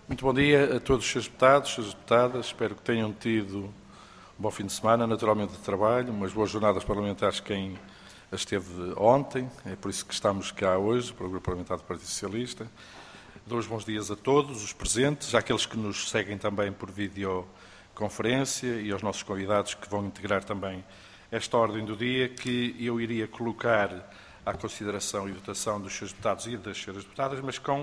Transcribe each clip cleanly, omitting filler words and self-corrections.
Muito bom dia a todos os Srs. Deputados, Sras. Deputadas. Espero que tenham tido um bom fim de semana, naturalmente de trabalho, umas boas jornadas parlamentares quem esteve ontem, é por isso que estamos cá hoje, para o Grupo Parlamentar do Partido Socialista. Dou os bons dias a todos os presentes, àqueles que nos seguem também por videoconferência e aos nossos convidados que vão integrar também esta ordem do dia, que eu iria colocar à consideração e votação dos Srs. Deputados e das Sras. Deputadas, mas com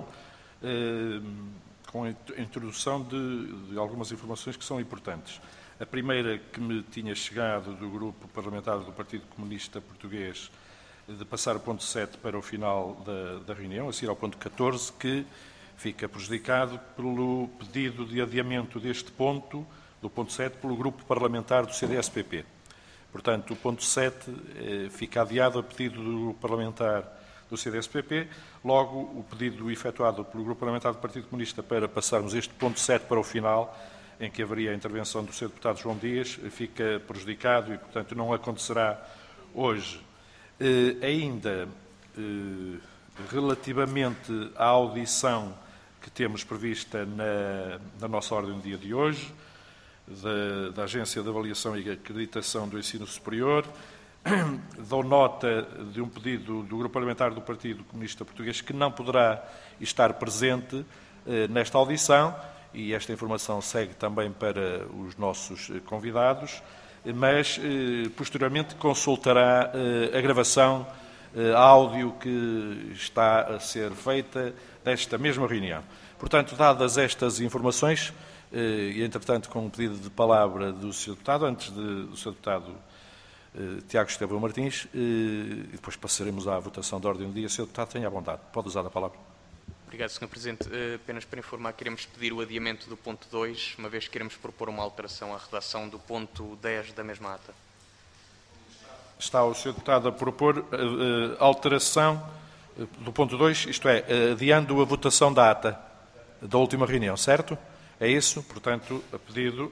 a introdução de algumas informações que são importantes. A primeira que me tinha chegado do Grupo Parlamentar do Partido Comunista Português de passar o ponto 7 para o final da reunião, a seguir ao ponto 14, que fica prejudicado pelo pedido de adiamento deste ponto, do ponto 7, pelo Grupo Parlamentar do CDS-PP. Portanto, o ponto 7 fica adiado a pedido do Grupo Parlamentar do CDS-PP. Logo, o pedido efetuado pelo Grupo Parlamentar do Partido Comunista para passarmos este ponto 7 para o final, em que haveria a intervenção do Sr. Deputado João Dias, fica prejudicado e, portanto, não acontecerá hoje. Ainda, relativamente à audição que temos prevista na nossa ordem do dia de hoje, da Agência de Avaliação e Acreditação do Ensino Superior, dou nota de um pedido do Grupo Parlamentar do Partido Comunista Português que não poderá estar presente nesta audição, e esta informação segue também para os nossos convidados, mas posteriormente consultará a gravação áudio que está a ser feita desta mesma reunião. Portanto, dadas estas informações, e entretanto com um pedido de palavra do Sr. Deputado, antes do Sr. Deputado Tiago Estevão Martins, e depois passaremos à votação da ordem do dia. Sr. Deputado, tenha à vontade. Pode usar a palavra. Obrigado, Sr. Presidente. Apenas para informar, queremos pedir o adiamento do ponto 2, uma vez que queremos propor uma alteração à redação do ponto 10 da mesma ata. Está o Sr. Deputado a propor alteração do ponto 2, isto é, adiando a votação da ata da última reunião, certo? É isso? Portanto, a pedido...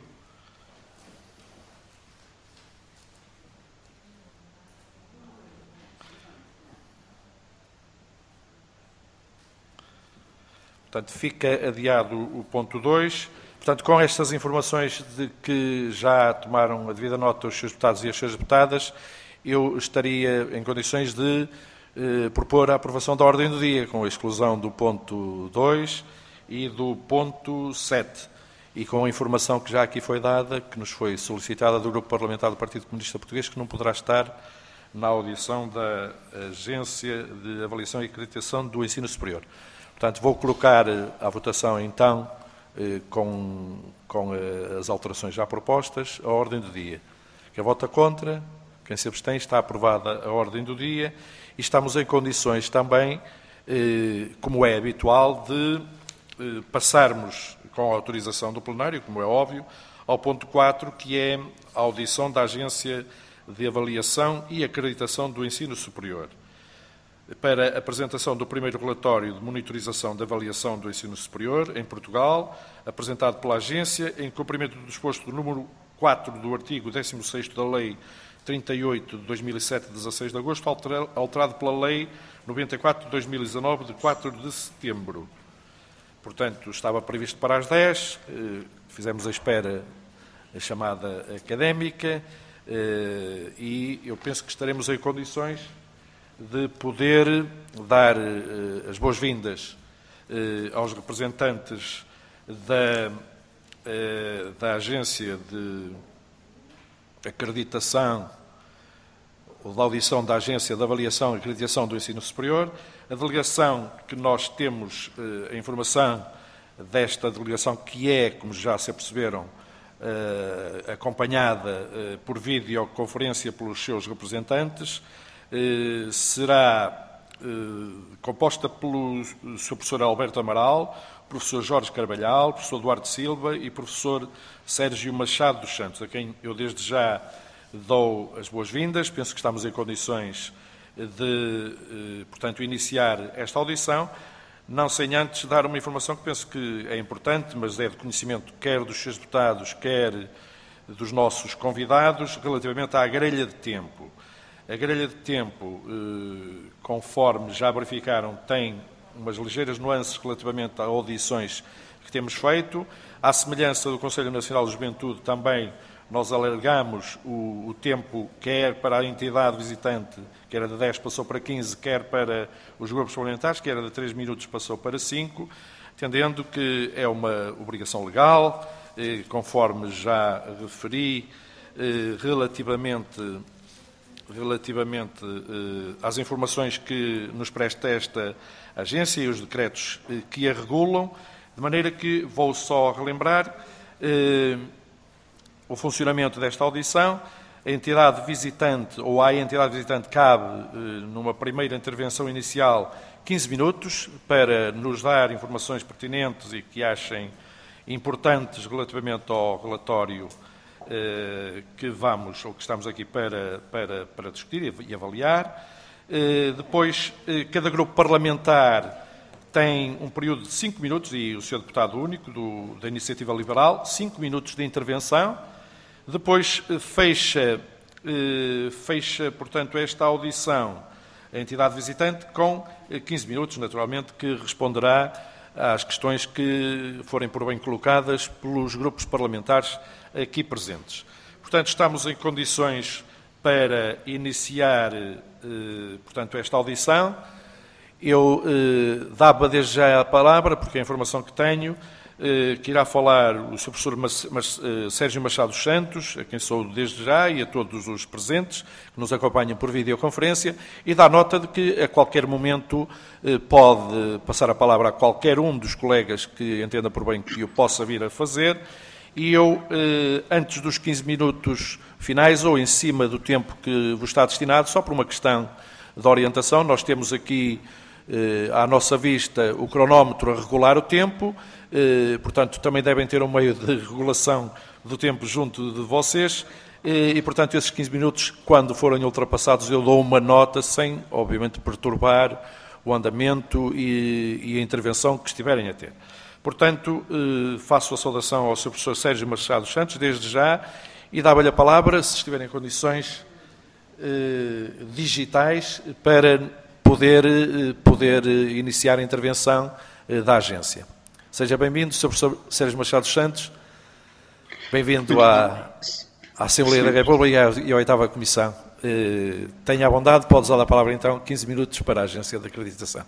Portanto, fica adiado o ponto 2. Portanto, com estas informações de que já tomaram a devida nota os Srs. Deputados e as Sras. Deputadas, eu estaria em condições de propor a aprovação da ordem do dia, com a exclusão do ponto 2 e do ponto 7. E com a informação que já aqui foi dada, que nos foi solicitada do Grupo Parlamentar do Partido Comunista Português, que não poderá estar na audição da Agência de Avaliação e Acreditação do Ensino Superior. Portanto, vou colocar à votação, então, com as alterações já propostas, a ordem do dia. Quem vota contra, quem se abstém, está aprovada a ordem do dia e estamos em condições também, como é habitual, de passarmos, com a autorização do plenário, como é óbvio, ao ponto 4, que é a audição da Agência de Avaliação e Acreditação do Ensino Superior, para a apresentação do primeiro relatório de monitorização da avaliação do ensino superior em Portugal, apresentado pela Agência, em cumprimento do disposto do número 4 do artigo 16º da Lei 38 de 2007, de 16 de agosto, alterado pela Lei 94 de 2019, de 4 de setembro. Portanto, estava previsto para as 10, fizemos a espera chamada académica, e eu penso que estaremos em condições de poder dar as boas-vindas aos representantes da Agência de Acreditação, ou da audição da Agência de Avaliação e Acreditação do Ensino Superior. A delegação que nós temos, a informação desta delegação, que é, como já se aperceberam, acompanhada por videoconferência pelos seus representantes, será composta pelo Sr. Professor Alberto Amaral, professor Jorge Carvalhal, professor Duarte Silva e professor Sérgio Machado dos Santos, a quem eu desde já dou as boas-vindas. Penso que estamos em condições de, portanto, iniciar esta audição, não sem antes dar uma informação que penso que é importante, mas é de conhecimento quer dos Srs. Deputados, quer dos nossos convidados, relativamente à grelha de tempo. A grelha de tempo, conforme já verificaram, tem umas ligeiras nuances relativamente a audições que temos feito. À semelhança do Conselho Nacional de Juventude, também nós alargamos o tempo, quer para a entidade visitante, que era de 10 passou para 15, quer para os grupos parlamentares, que era de 3 minutos passou para 5, entendendo que é uma obrigação legal, conforme já referi, relativamente às informações que nos presta esta agência e os decretos que a regulam, de maneira que vou só relembrar o funcionamento desta audição. A entidade visitante, ou à entidade visitante, cabe, numa primeira intervenção inicial, 15 minutos para nos dar informações pertinentes e que achem importantes relativamente ao relatório que vamos, ou que estamos aqui para discutir e avaliar. Depois, cada grupo parlamentar tem um período de 5 minutos, e o Sr. Deputado único da Iniciativa Liberal, 5 minutos de intervenção. Depois fecha, portanto, esta audição a entidade visitante com 15 minutos, naturalmente, que responderá às questões que forem por bem colocadas pelos grupos parlamentares aqui presentes. Portanto, estamos em condições para iniciar, portanto, esta audição. Eu dava desde já a palavra, porque a informação que tenho, que irá falar o Sr. Professor Sérgio Machado Santos, a quem sou desde já, e a todos os presentes que nos acompanham por videoconferência, e dá nota de que a qualquer momento pode passar a palavra a qualquer um dos colegas que entenda por bem que o possa vir a fazer, e eu, antes dos 15 minutos finais, ou em cima do tempo que vos está destinado, só por uma questão de orientação, nós temos aqui à nossa vista o cronómetro a regular o tempo, portanto também devem ter um meio de regulação do tempo junto de vocês e portanto esses 15 minutos, quando forem ultrapassados, eu dou uma nota sem, obviamente, perturbar o andamento e a intervenção que estiverem a ter. Portanto, faço a saudação ao Sr. Professor Sérgio Machado Santos, desde já, e dava-lhe a palavra, se estiverem em condições digitais, para poder iniciar a intervenção da agência. Seja bem-vindo, Sr. Professor Sérgio Machado Santos, bem-vindo à Assembleia da República e à 8ª Comissão. Tenha a bondade, pode usar a palavra então, 15 minutos para a agência de acreditação.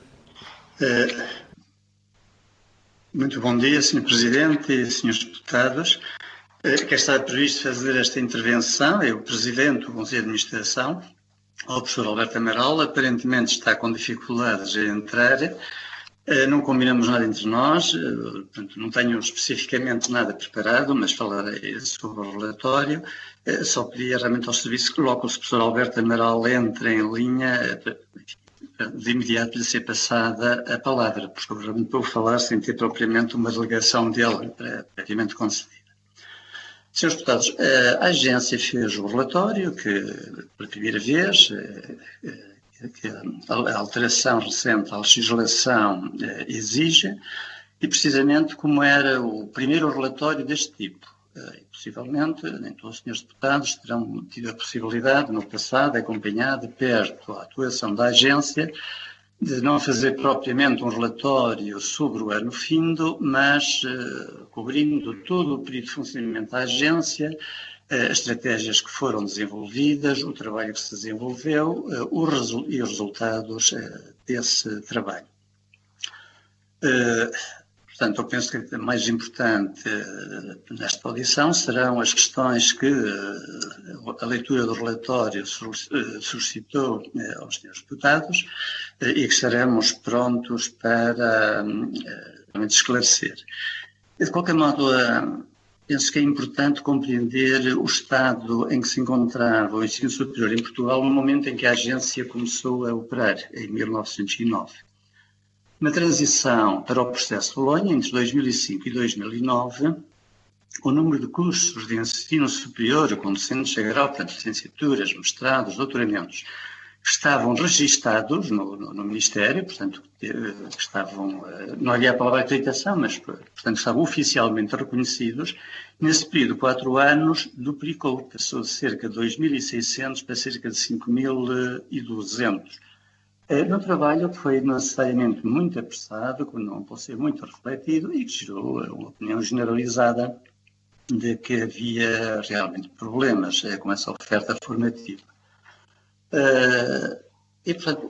Muito bom dia, Sr. Presidente e Srs. Deputados. Quem está previsto fazer esta intervenção é o Presidente do Conselho de Administração, o professor Alberto Amaral. Aparentemente está com dificuldades em entrar. Não combinamos nada entre nós, portanto, não tenho especificamente nada preparado, mas falarei sobre o relatório. Só pedia realmente ao serviço que logo o professor Alberto Amaral entre em linha, de imediato lhe ser passada a palavra, porque eu realmente vou falar sem ter propriamente uma delegação dele previamente concedida. Senhores deputados, a agência fez o relatório que, pela primeira vez, que a alteração recente à legislação exige, e precisamente como era o primeiro relatório deste tipo. E possivelmente, nem todos os senhores deputados terão tido a possibilidade, no passado, acompanhar de perto a atuação da agência, de não fazer propriamente um relatório sobre o ano findo, mas cobrindo todo o período de funcionamento da agência, as estratégias que foram desenvolvidas, o trabalho que se desenvolveu e os resultados desse trabalho. Portanto, eu penso que a mais importante nesta audição serão as questões que a leitura do relatório suscitou aos senhores deputados e que estaremos prontos para esclarecer. De qualquer modo, penso que é importante compreender o estado em que se encontrava o ensino superior em Portugal no momento em que a agência começou a operar, em 1909. Na transição para o processo de Bolonha, entre 2005 e 2009, o número de cursos de ensino superior com docentes a grau, portanto, licenciaturas, mestrados, doutoramentos, que estavam registados no Ministério, portanto, que estavam, não havia a palavra acreditação, mas, portanto, estavam oficialmente reconhecidos, nesse período de 4 anos, duplicou, passou de cerca de 2.600 para cerca de 5.200. No trabalho que foi necessariamente muito apressado, que não pode ser muito refletido e que gerou uma opinião generalizada de que havia realmente problemas com essa oferta formativa. E, portanto,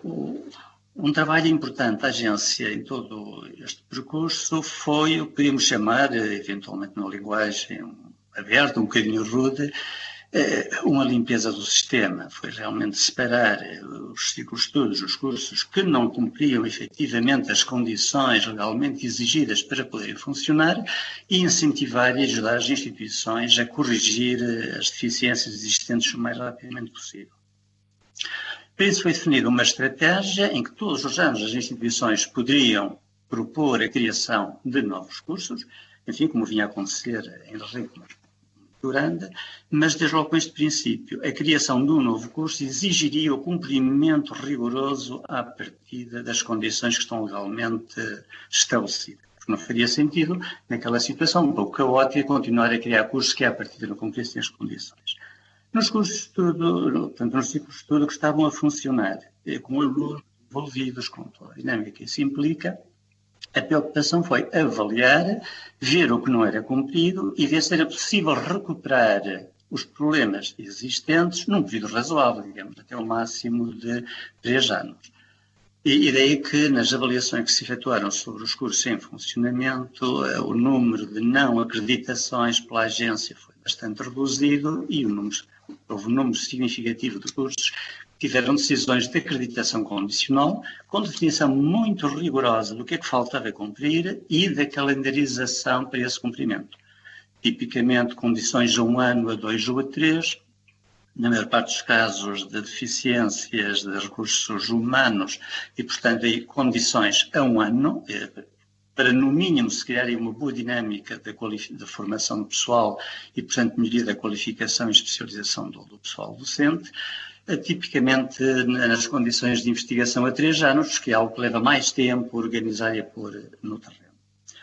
um trabalho importante da agência em todo este percurso foi o que podíamos chamar, eventualmente numa linguagem aberta, um bocadinho rude, uma limpeza do sistema. Foi realmente separar os ciclos de estudos, os cursos que não cumpriam efetivamente as condições legalmente exigidas para poderem funcionar e incentivar e ajudar as instituições a corrigir as deficiências existentes o mais rapidamente possível. Para isso foi definida uma estratégia em que todos os anos as instituições poderiam propor a criação de novos cursos, enfim, como vinha a acontecer em ritmo grande, mas desde logo com este princípio, a criação de um novo curso exigiria o cumprimento rigoroso à partida das condições que estão legalmente estabelecidas. Porque não faria sentido, naquela situação um pouco caótica, continuar a criar cursos que à partida não cumprissem as condições. Nos cursos de estudo, portanto, nos ciclos de estudo que estavam a funcionar, com alunos envolvidos, com toda a dinâmica que isso implica, a preocupação foi avaliar, ver o que não era cumprido e ver se era possível recuperar os problemas existentes num período razoável, digamos, até o máximo de 3 anos. E daí que, nas avaliações que se efetuaram sobre os cursos em funcionamento, o número de não acreditações pela agência foi bastante reduzido e houve um número significativo de cursos que tiveram decisões de acreditação condicional, com definição muito rigorosa do que é que faltava cumprir e da calendarização para esse cumprimento. Tipicamente, condições a 1 ano, a 2 ou a 3, na maior parte dos casos de deficiências de recursos humanos e, portanto, aí condições a 1 ano, para no mínimo se criar uma boa dinâmica de formação pessoal e, portanto, melhoria da qualificação e especialização do pessoal docente, tipicamente nas condições de investigação a 3 anos, que é algo que leva mais tempo a organizar e a pôr no terreno.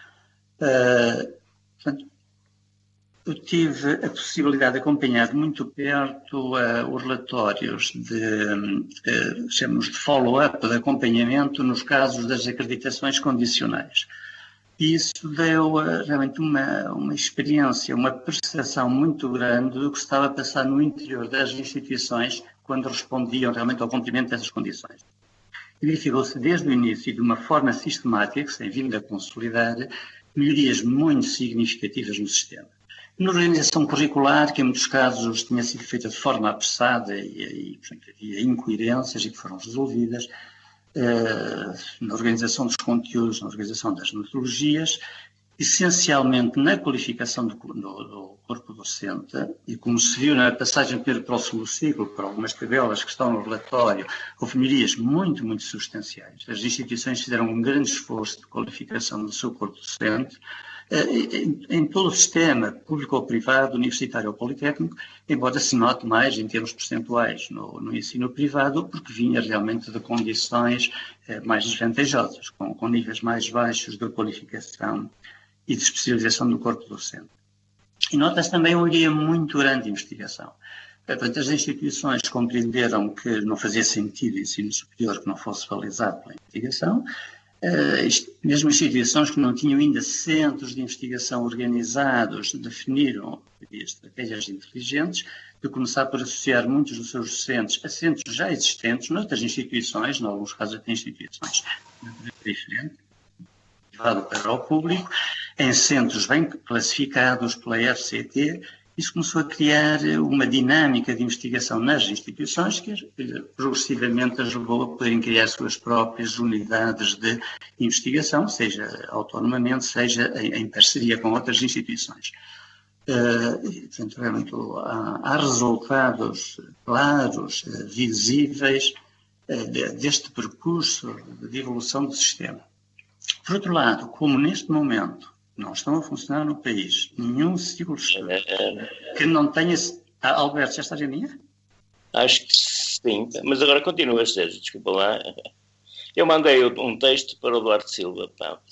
Portanto, eu tive a possibilidade de acompanhar de muito perto os relatórios chamamos de follow-up, de acompanhamento nos casos das acreditações condicionais. E isso deu realmente uma experiência, uma percepção muito grande do que estava a passar no interior das instituições quando respondiam realmente ao cumprimento dessas condições. E verificou-se desde o início, de uma forma sistemática, que se tem vindo a consolidar, melhorias muito significativas no sistema. Na organização curricular, que em muitos casos tinha sido feita de forma apressada e portanto, havia incoerências e que foram resolvidas, na organização dos conteúdos, na organização das metodologias, essencialmente na qualificação do corpo docente, e como se viu na passagem para o segundo ciclo, por algumas tabelas que estão no relatório, houve melhorias muito, muito substanciais. As instituições fizeram um grande esforço de qualificação do seu corpo docente, em todo o sistema, público ou privado, universitário ou politécnico, embora se note mais em termos percentuais no ensino privado, porque vinha realmente de condições mais desvantajosas, com níveis mais baixos de qualificação e de especialização do corpo docente. E nota-se também uma melhoria muito grande de investigação. Portanto, as instituições compreenderam que não fazia sentido o ensino superior que não fosse balizado pela investigação, mesmo instituições que não tinham ainda centros de investigação organizados definiram estratégias inteligentes de começar por associar muitos dos seus docentes a centros já existentes noutras instituições, em alguns casos até instituições diferentes, privado para o público, em centros bem classificados pela FCT. Isso começou a criar uma dinâmica de investigação nas instituições que progressivamente as levou a poderem criar suas próprias unidades de investigação, seja autonomamente, seja em parceria com outras instituições. Portanto, realmente há resultados claros, visíveis, deste percurso de evolução do sistema. Por outro lado, como neste momento não estão a funcionar no país nenhum ciclo de estudo que não tenha... Alberto, já estás em linha? Acho que sim, mas agora continua, Sérgio, desculpa lá. Eu mandei um texto para o Duarte Silva.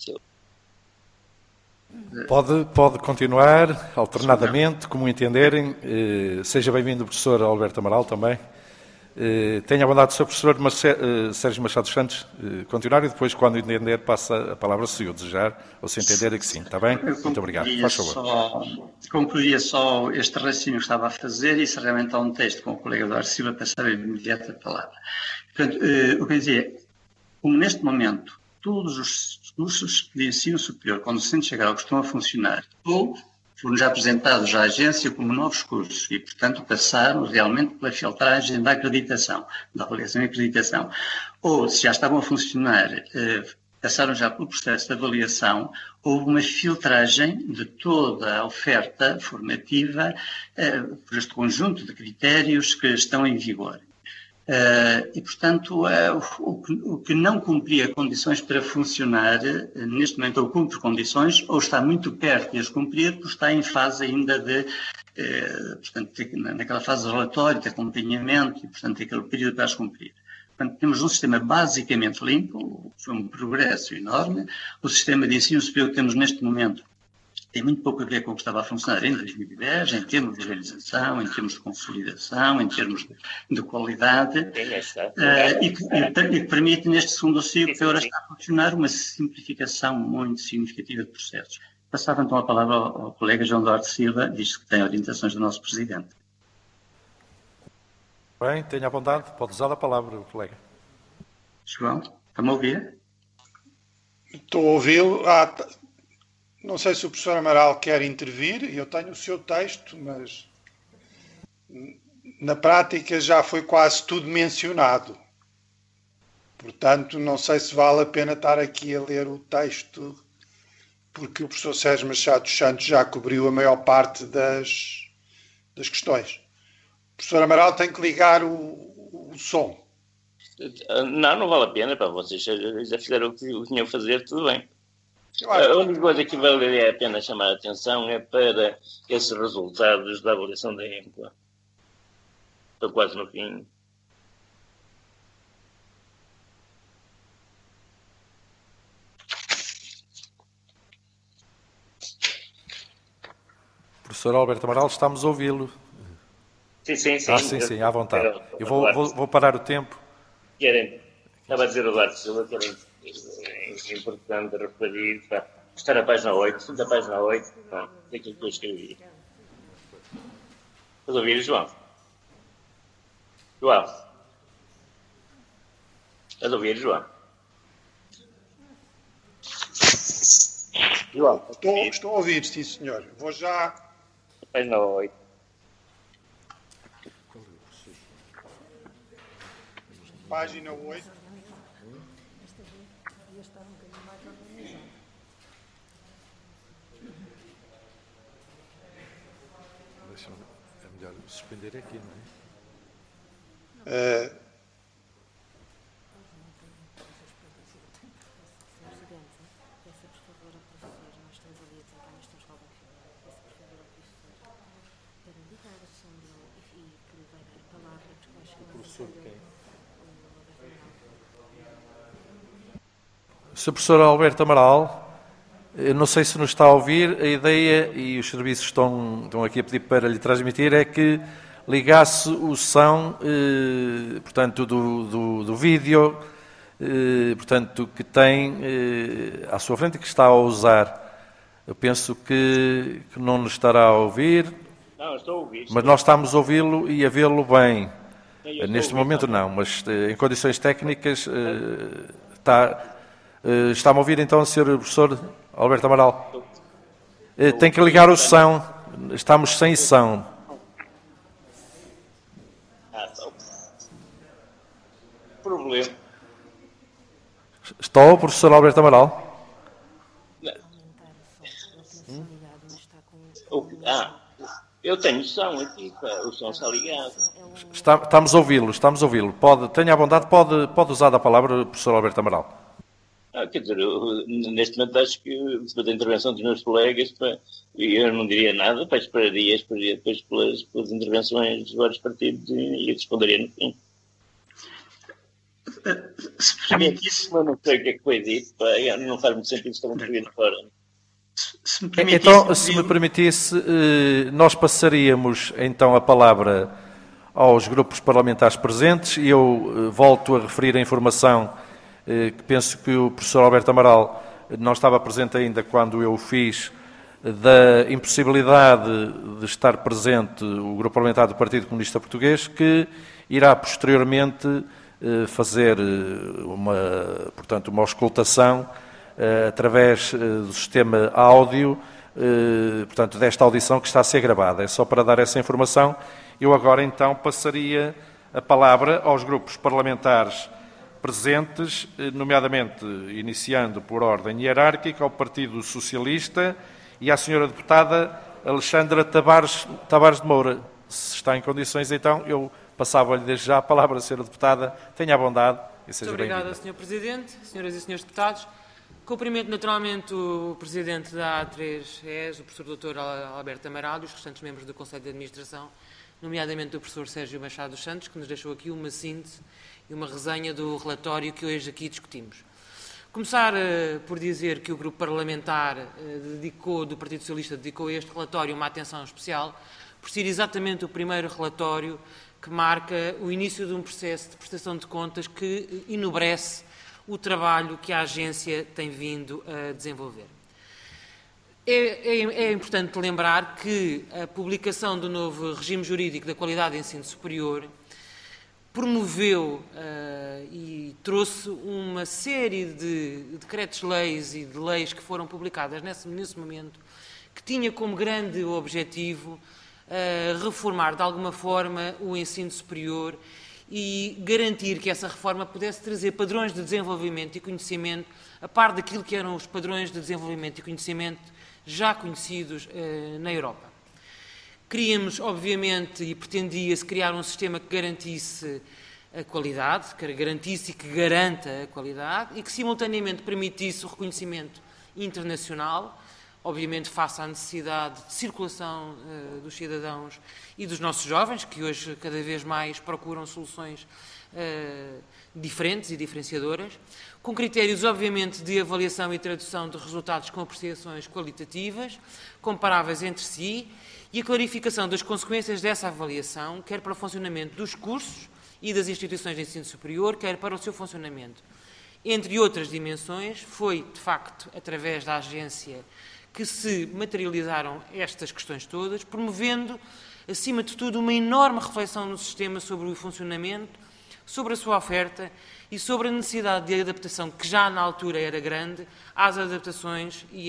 Pode continuar alternadamente, como entenderem. Seja bem-vindo o professor Alberto Amaral também. Tenho a bondade do Sr. Professor Sérgio Machado Santos continuar e depois, quando entender, passa a palavra se o desejar ou se entender que sim. Está bem? Muito obrigado. Faz favor. Concluía só este raciocínio que estava a fazer e se realmente há um texto com o colega Eduardo Silva, passar imediato a palavra. Portanto, o que eu dizia, como neste momento todos os cursos de ensino superior, quando se chegar ao que estão a funcionar, ou foram já apresentados à agência como novos cursos e, portanto, passaram realmente pela filtragem da acreditação, da avaliação e acreditação. Ou, se já estavam a funcionar, passaram já pelo processo de avaliação, houve uma filtragem de toda a oferta formativa por este conjunto de critérios que estão em vigor. E, portanto, o que não cumpria condições para funcionar, neste momento ou cumpre condições, ou está muito perto de as cumprir, porque está em fase ainda de, portanto, naquela fase de relatório, de acompanhamento, e, portanto, aquele período para as cumprir. Portanto, temos um sistema basicamente limpo, foi um progresso enorme. O sistema de ensino superior que temos neste momento tem muito pouco a ver com o que estava a funcionar em 2010, em termos de organização, em termos de consolidação, em termos de qualidade, e que permite, neste segundo ciclo, que agora está a funcionar, uma simplificação muito significativa de processos. Passava então a palavra ao colega João Duarte Silva, visto que tem orientações do nosso Presidente. Bem, tenha a vontade, pode usar a palavra, colega. João, está-me a ouvir? Estou a ouvi-lo. Não sei se o professor Amaral quer intervir, eu tenho o seu texto, mas na prática já foi quase tudo mencionado. Portanto, não sei se vale a pena estar aqui a ler o texto, porque o professor Sérgio Machado Santos já cobriu a maior parte das questões. O professor Amaral tem que ligar o som. Não vale a pena, para vocês já fizeram o que tinham a fazer, tudo bem. A única coisa que valeria a pena chamar a atenção é para esses resultados da avaliação da EMPLA. Estou quase no fim. Professor Alberto Amaral, estamos a ouvi-lo. Sim. Sim, à vontade. Eu vou parar o tempo. Estava a dizer o Eduardo Silva que era importante referir, está na página 8, da página 8, não, daquilo que eu escrevi. Estás a ouvir, João? João? Estás a ouvir, João? João, estou a ouvir, sim, senhor. Vou já... Página 8. Página 8. É melhor suspender aqui, não é? Sr. Professor Alberto Amaral, não sei se nos está a ouvir, a ideia, e os serviços estão aqui a pedir para lhe transmitir, é que ligasse o som, portanto, do vídeo, portanto, que tem à sua frente e que está a usar. Eu penso que não nos estará a ouvir, Não, estou a ouvir. mas nós estamos a ouvi-lo e a vê-lo bem. Neste momento não, mas em condições técnicas está-me a ouvir então, Sr. Professor Alberto Amaral? Tem que ligar o som, estamos sem som. Problema. Está o professor Alberto Amaral? Eu tenho som aqui, o som está ligado. Estamos a ouvi-lo. Tenha a bondade, pode usar a palavra, professor Alberto Amaral. Quer dizer, neste momento acho que depois da intervenção dos meus colegas, eu não diria nada, esperaria depois pelas intervenções dos vários partidos e responderia no fim. Se permitisse... Eu não sei o que é que foi dito, não faz muito sentido estar um bocadinho fora. Então, se me permitisse, nós passaríamos então a palavra aos grupos parlamentares presentes e eu volto a referir a informação que penso que o professor Alberto Amaral não estava presente ainda quando eu o fiz, da impossibilidade de estar presente o grupo parlamentar do Partido Comunista Português, que irá posteriormente fazer portanto, uma auscultação através do sistema áudio, portanto, desta audição que está a ser gravada. É só para dar essa informação. Eu agora, então, passaria a palavra aos grupos parlamentares presentes, nomeadamente, iniciando por ordem hierárquica, ao Partido Socialista e à senhora deputada Alexandra Tavares de Moura. Se está em condições, então, eu passava-lhe desde já a palavra, senhora deputada. Tenha a bondade e seja bem-vinda. Muito obrigado, Sr. Presidente, senhoras e senhores deputados. Cumprimento naturalmente o Presidente da A3ES, o professor Dr. Alberto Amaral e os restantes membros do Conselho de Administração, nomeadamente o professor Sérgio Machado dos Santos, que nos deixou aqui uma síntese e uma resenha do relatório que hoje aqui discutimos. Começar por dizer que o grupo parlamentar do Partido Socialista dedicou a este relatório uma atenção especial, por ser exatamente o primeiro relatório que marca o início de um processo de prestação de contas que enobrece o trabalho que a agência tem vindo a desenvolver. É importante lembrar que a publicação do novo regime jurídico da qualidade de ensino superior promoveu e trouxe uma série de decretos-leis e de leis que foram publicadas nesse momento, que tinha como grande objetivo reformar de alguma forma o ensino superior e garantir que essa reforma pudesse trazer padrões de desenvolvimento e conhecimento a par daquilo que eram os padrões de desenvolvimento e conhecimento já conhecidos na Europa. Queríamos, obviamente, e pretendia-se criar um sistema que garantisse a qualidade, que garantisse e que garanta a qualidade e que, simultaneamente, permitisse o reconhecimento internacional, obviamente face à necessidade de circulação dos cidadãos e dos nossos jovens, que hoje cada vez mais procuram soluções diferentes e diferenciadoras, com critérios, obviamente, de avaliação e tradução de resultados com apreciações qualitativas, comparáveis entre si, e a clarificação das consequências dessa avaliação, quer para o funcionamento dos cursos e das instituições de ensino superior, quer para o seu funcionamento. Entre outras dimensões, foi, de facto, através da agência que se materializaram estas questões todas, promovendo, acima de tudo, uma enorme reflexão no sistema sobre o funcionamento, sobre a sua oferta e sobre a necessidade de adaptação, que já na altura era grande, às adaptações e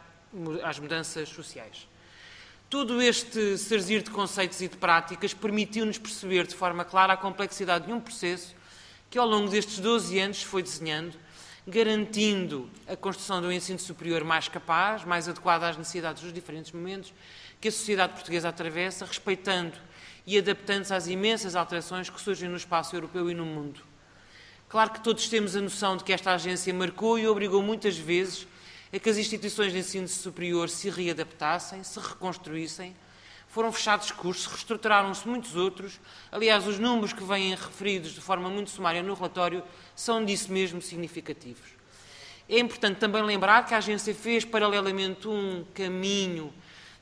às mudanças sociais. Todo este sarzir de conceitos e de práticas permitiu-nos perceber de forma clara a complexidade de um processo que, ao longo destes 12 anos, se foi desenhando, garantindo a construção de um ensino superior mais capaz, mais adequado às necessidades dos diferentes momentos que a sociedade portuguesa atravessa, respeitando e adaptando-se às imensas alterações que surgem no espaço europeu e no mundo. Claro que todos temos a noção de que esta agência marcou e obrigou muitas vezes a que as instituições de ensino superior se readaptassem, se reconstruíssem. Foram fechados cursos, reestruturaram-se muitos outros. Aliás, os números que vêm referidos de forma muito sumária no relatório são disso mesmo significativos. É importante também lembrar que a agência fez paralelamente um caminho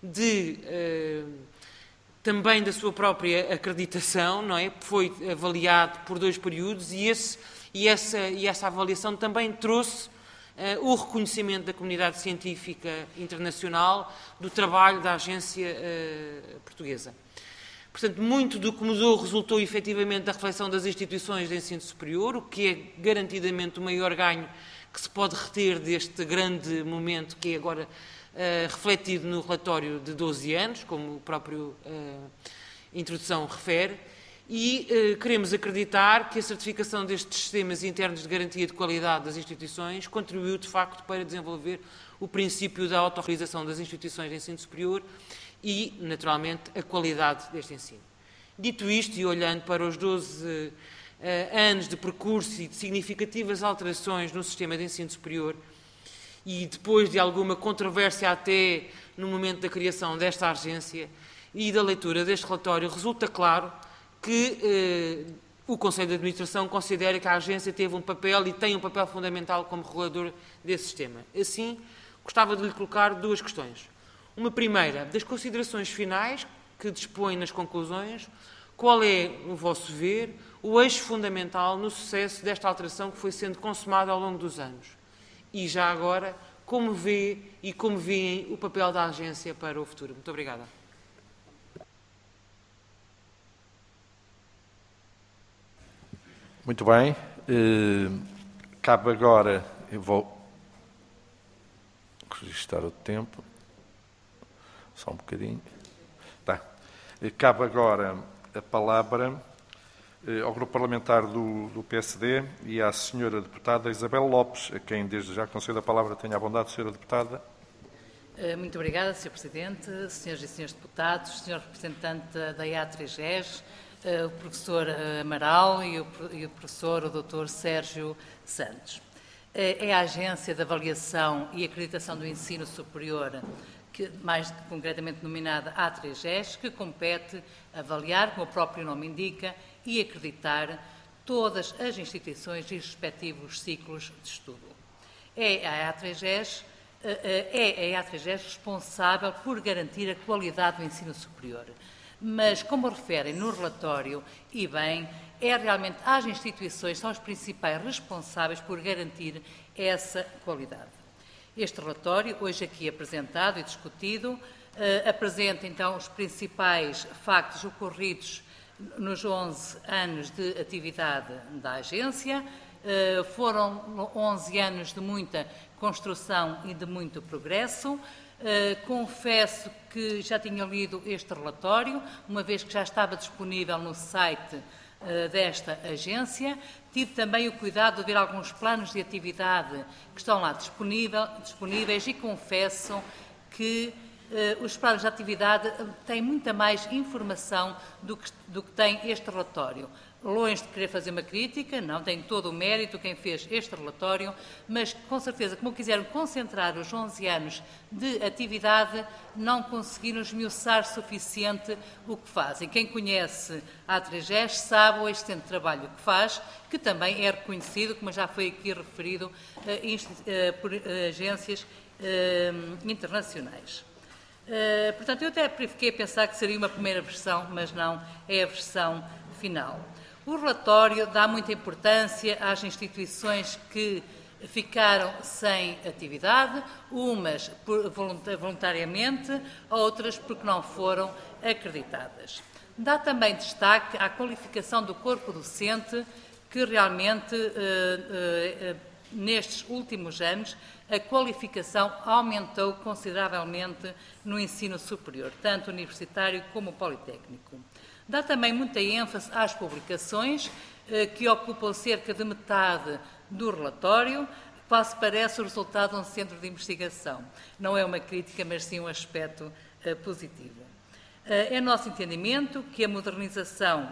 também da sua própria acreditação, não é? Foi avaliado por 2 períodos e essa avaliação também trouxe o reconhecimento da comunidade científica internacional do trabalho da agência portuguesa. Portanto, muito do que mudou resultou efetivamente da reflexão das instituições de ensino superior, o que é garantidamente o maior ganho que se pode reter deste grande momento que é agora refletido no relatório de 12 anos, como o próprio introdução refere, e queremos acreditar que a certificação destes sistemas internos de garantia de qualidade das instituições contribuiu, de facto, para desenvolver o princípio da autorrealização das instituições de ensino superior e, naturalmente, a qualidade deste ensino. Dito isto, e olhando para os 12 anos de percurso e de significativas alterações no sistema de ensino superior, e depois de alguma controvérsia até no momento da criação desta agência e da leitura deste relatório, resulta claro que o Conselho de Administração considera que a agência teve um papel e tem um papel fundamental como regulador desse sistema. Assim, gostava de lhe colocar 2 questões. Uma primeira, das considerações finais que dispõe nas conclusões, qual é, no vosso ver, o eixo fundamental no sucesso desta alteração que foi sendo consumada ao longo dos anos? E já agora, como vê e como veem o papel da agência para o futuro? Muito obrigada. Muito bem. Cabe agora, eu vou registrar o tempo, só um bocadinho. Tá. Cabe agora a palavra ao grupo parlamentar do PSD e à senhora deputada Isabel Lopes, a quem desde já concedo a palavra. Tenha a bondade, senhora deputada. Muito obrigada, Sr. Presidente, senhoras e senhores deputados, senhor representante da IA3GES, o professor Amaral e o professor, o Dr. Sérgio Santos. É a Agência de Avaliação e Acreditação do Ensino Superior, mais concretamente denominada A3GES, que compete avaliar, como o próprio nome indica, e acreditar todas as instituições e os respectivos ciclos de estudo. É a A3GES responsável por garantir a qualidade do ensino superior. Mas, como referem no relatório, e bem, é realmente as instituições são as principais responsáveis por garantir essa qualidade. Este relatório, hoje aqui apresentado e discutido, apresenta então os principais factos ocorridos nos 11 anos de atividade da agência. Foram 11 anos de muita construção e de muito progresso. Confesso que já tinha lido este relatório, uma vez que já estava disponível no site desta agência. Tive também o cuidado de ver alguns planos de atividade que estão lá disponíveis e confesso que os planos de atividade têm muita mais informação do que tem este relatório. Longe de querer fazer uma crítica, não tem todo o mérito quem fez este relatório, mas com certeza, como quiseram concentrar os 11 anos de atividade, não conseguiram esmiuçar suficiente o que fazem. Quem conhece a A3GES sabe o excelente trabalho que faz, que também é reconhecido, como já foi aqui referido, por agências internacionais. Portanto, eu até fiquei a pensar que seria uma primeira versão, mas não, é a versão final. O relatório dá muita importância às instituições que ficaram sem atividade, umas voluntariamente, outras porque não foram acreditadas. Dá também destaque à qualificação do corpo docente, que realmente, nestes últimos anos, a qualificação aumentou consideravelmente no ensino superior, tanto universitário como politécnico. Dá também muita ênfase às publicações, que ocupam cerca de metade do relatório, quase parece o resultado de um centro de investigação. Não é uma crítica, mas sim um aspecto positivo. É nosso entendimento que a modernização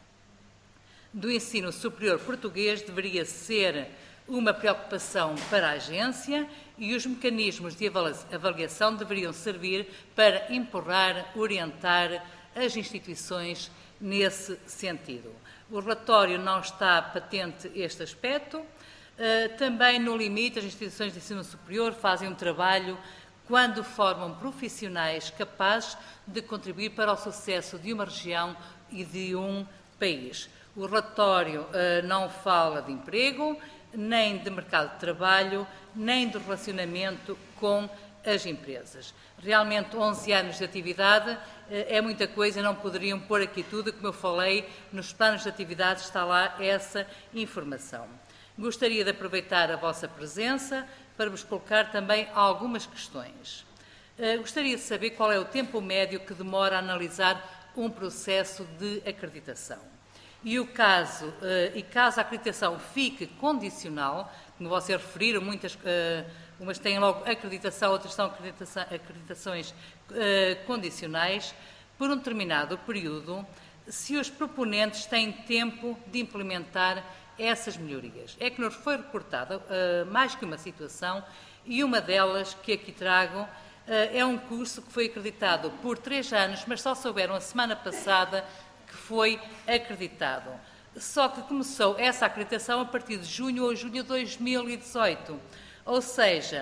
do ensino superior português deveria ser uma preocupação para a agência e os mecanismos de avaliação deveriam servir para empurrar, orientar as instituições nesse sentido. O relatório não está patente este aspecto. Também, no limite, as instituições de ensino superior fazem um trabalho quando formam profissionais capazes de contribuir para o sucesso de uma região e de um país. O relatório não fala de emprego, nem de mercado de trabalho, nem de relacionamento com as empresas. Realmente, 11 anos de atividade é muita coisa, não poderiam pôr aqui tudo, como eu falei, nos planos de atividade está lá essa informação. Gostaria de aproveitar a vossa presença para vos colocar também algumas questões. Gostaria de saber qual é o tempo médio que demora a analisar um processo de acreditação. E caso a acreditação fique condicional, como vocês referiram, umas têm logo acreditação, outras são acreditações condicionais, por um determinado período, se os proponentes têm tempo de implementar essas melhorias. É que nos foi reportada mais que uma situação, e uma delas que aqui trago é um curso que foi acreditado por 3 anos, mas só souberam a semana passada que foi acreditado. Só que começou essa acreditação a partir de junho ou julho de 2018. Ou seja,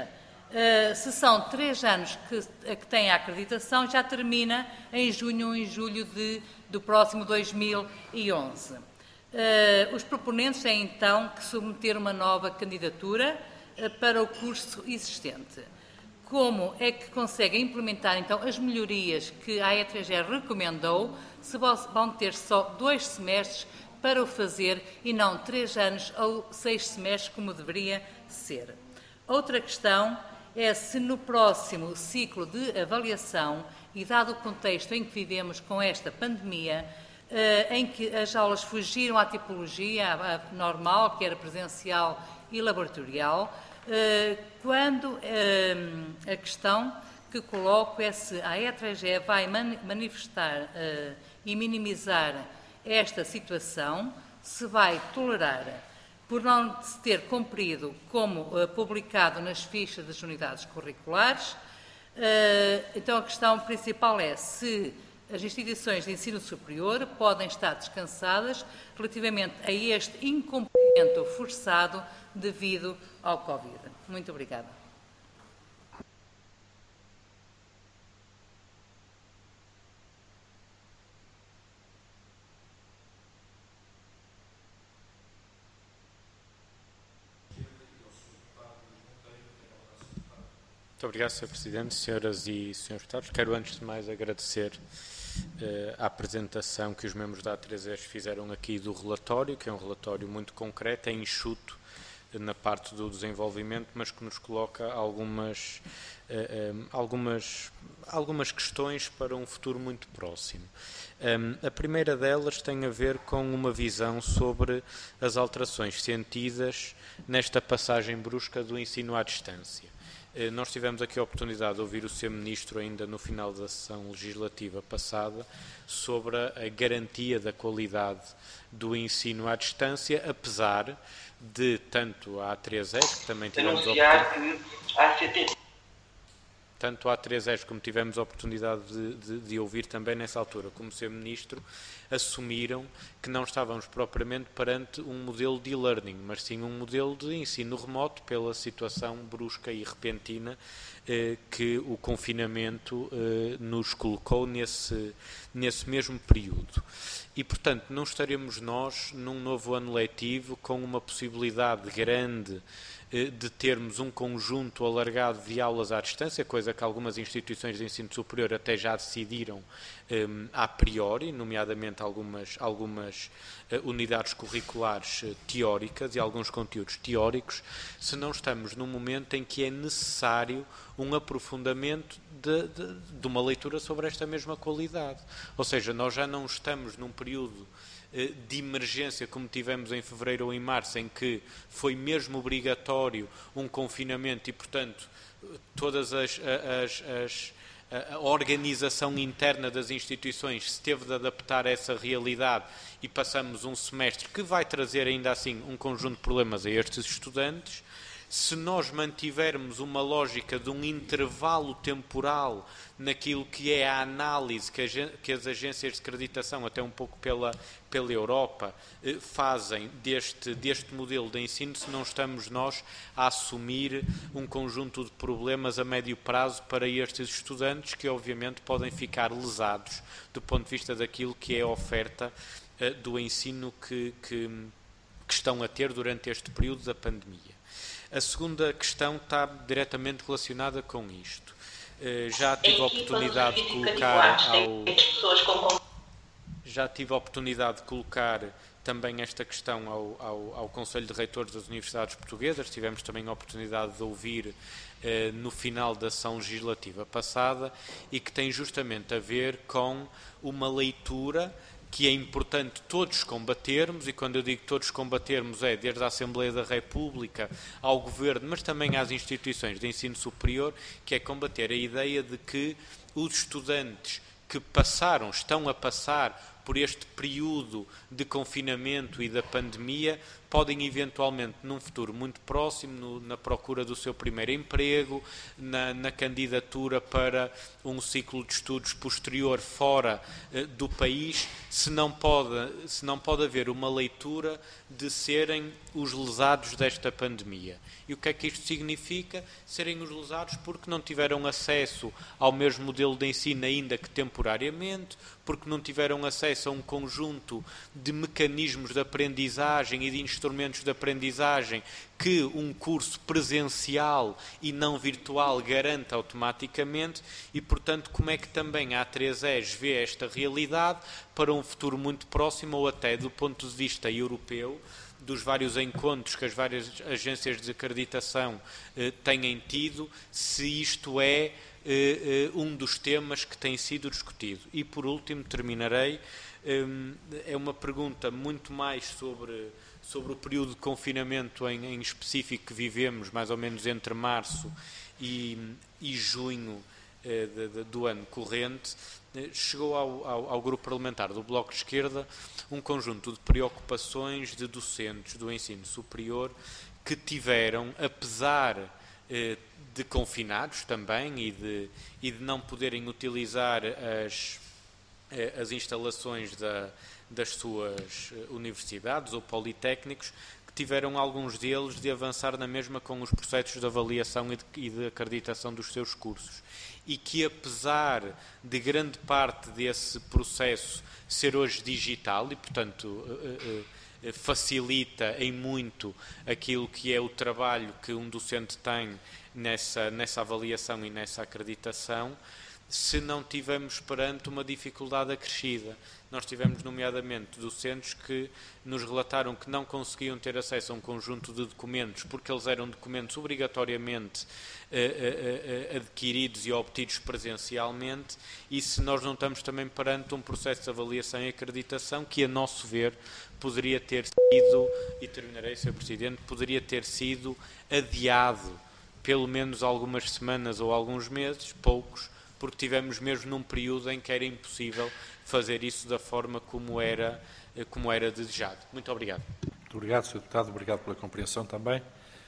Se são 3 anos que têm a acreditação, já termina em junho ou em julho do próximo 2011. Os proponentes têm, então, que submeter uma nova candidatura para o curso existente. Como é que conseguem implementar, então, as melhorias que a E3G recomendou, se vão ter só 2 semestres para o fazer e não 3 anos ou 6 semestres, como deveria ser? Outra questão é se no próximo ciclo de avaliação, e dado o contexto em que vivemos com esta pandemia, em que as aulas fugiram à tipologia normal, que era presencial e laboratorial, quando a questão que coloco é se a E3G vai manifestar e minimizar esta situação, se vai tolerar por não se ter cumprido como publicado nas fichas das unidades curriculares. Então a questão principal é se as instituições de ensino superior podem estar descansadas relativamente a este incumprimento forçado devido ao Covid. Muito obrigada. Muito obrigado, Sr. Presidente, Senhoras e Srs. Deputados. Quero, antes de mais, agradecer a apresentação que os membros da A3ES fizeram aqui do relatório, que é um relatório muito concreto, é enxuto na parte do desenvolvimento, mas que nos coloca algumas questões para um futuro muito próximo. A primeira delas tem a ver com uma visão sobre as alterações sentidas nesta passagem brusca do ensino à distância. Nós tivemos aqui a oportunidade de ouvir o Sr. Ministro ainda no final da sessão legislativa passada sobre a garantia da qualidade do ensino à distância, apesar de tanto a A3ES, que também tivemos tanto a A3ES como tivemos a oportunidade de ouvir também nessa altura, como o Sr. Ministro, assumiram que não estávamos propriamente perante um modelo de e-learning, mas sim um modelo de ensino remoto pela situação brusca e repentina que o confinamento nos colocou nesse mesmo período. E, portanto, não estaremos nós, num novo ano letivo, com uma possibilidade grande de termos um conjunto alargado de aulas à distância, coisa que algumas instituições de ensino superior até já decidiram a priori, nomeadamente algumas unidades curriculares teóricas e alguns conteúdos teóricos, se não estamos num momento em que é necessário um aprofundamento de uma leitura sobre esta mesma qualidade. Ou seja, nós já não estamos num período de emergência como tivemos em fevereiro ou em março, em que foi mesmo obrigatório um confinamento e, portanto, todas a organização interna das instituições se teve de adaptar a essa realidade e passamos um semestre que vai trazer ainda assim um conjunto de problemas a estes estudantes. Se nós mantivermos uma lógica de um intervalo temporal naquilo que é a análise que as agências de acreditação, até um pouco pela Europa, fazem deste modelo de ensino, se não estamos nós a assumir um conjunto de problemas a médio prazo para estes estudantes que obviamente podem ficar lesados do ponto de vista daquilo que é a oferta do ensino que estão a ter durante este período da pandemia. A segunda questão está diretamente relacionada com isto. Já tive a oportunidade de colocar também esta questão ao Conselho de Reitores das Universidades Portuguesas. Tivemos também a oportunidade de ouvir no final da sessão legislativa passada e que tem justamente a ver com uma leitura que é importante todos combatermos, e quando eu digo todos combatermos é desde a Assembleia da República ao Governo, mas também às instituições de ensino superior, que é combater a ideia de que os estudantes que estão a passar por este período de confinamento e da pandemia, podem eventualmente, num futuro muito próximo, na procura do seu primeiro emprego, na candidatura para um ciclo de estudos posterior fora do país, se não pode haver uma leitura de serem os lesados desta pandemia. E o que é que isto significa? Serem os lesados porque não tiveram acesso ao mesmo modelo de ensino, ainda que temporariamente, porque não tiveram acesso a um conjunto de mecanismos de aprendizagem e de instrumentos de aprendizagem que um curso presencial e não virtual garante automaticamente e, portanto, como é que também a A3ES vê esta realidade para um futuro muito próximo ou até do ponto de vista europeu, dos vários encontros que as várias agências de acreditação têm tido, se isto é um dos temas que tem sido discutido. E, por último, terminarei, é uma pergunta muito mais sobre o período de confinamento em específico que vivemos, mais ou menos entre março e junho do ano corrente. Chegou ao grupo parlamentar do Bloco de Esquerda um conjunto de preocupações de docentes do ensino superior que tiveram, apesar de confinados também e de não poderem utilizar as instalações das suas universidades ou politécnicos, que tiveram alguns deles de avançar na mesma com os processos de avaliação e de acreditação dos seus cursos. E que, apesar de grande parte desse processo ser hoje digital e, portanto, facilita em muito aquilo que é o trabalho que um docente tem nessa avaliação e nessa acreditação, se não tivermos perante uma dificuldade acrescida. Nós tivemos, nomeadamente, docentes que nos relataram que não conseguiam ter acesso a um conjunto de documentos porque eles eram documentos obrigatoriamente adquiridos e obtidos presencialmente, e se nós não estamos também perante um processo de avaliação e acreditação que, a nosso ver, poderia ter sido, e terminarei, Sr. Presidente, poderia ter sido adiado pelo menos algumas semanas ou alguns meses, poucos, porque tivemos mesmo num período em que era impossível fazer isso da forma como era desejado. Muito obrigado. Muito obrigado, Sr. Deputado. Obrigado pela compreensão também.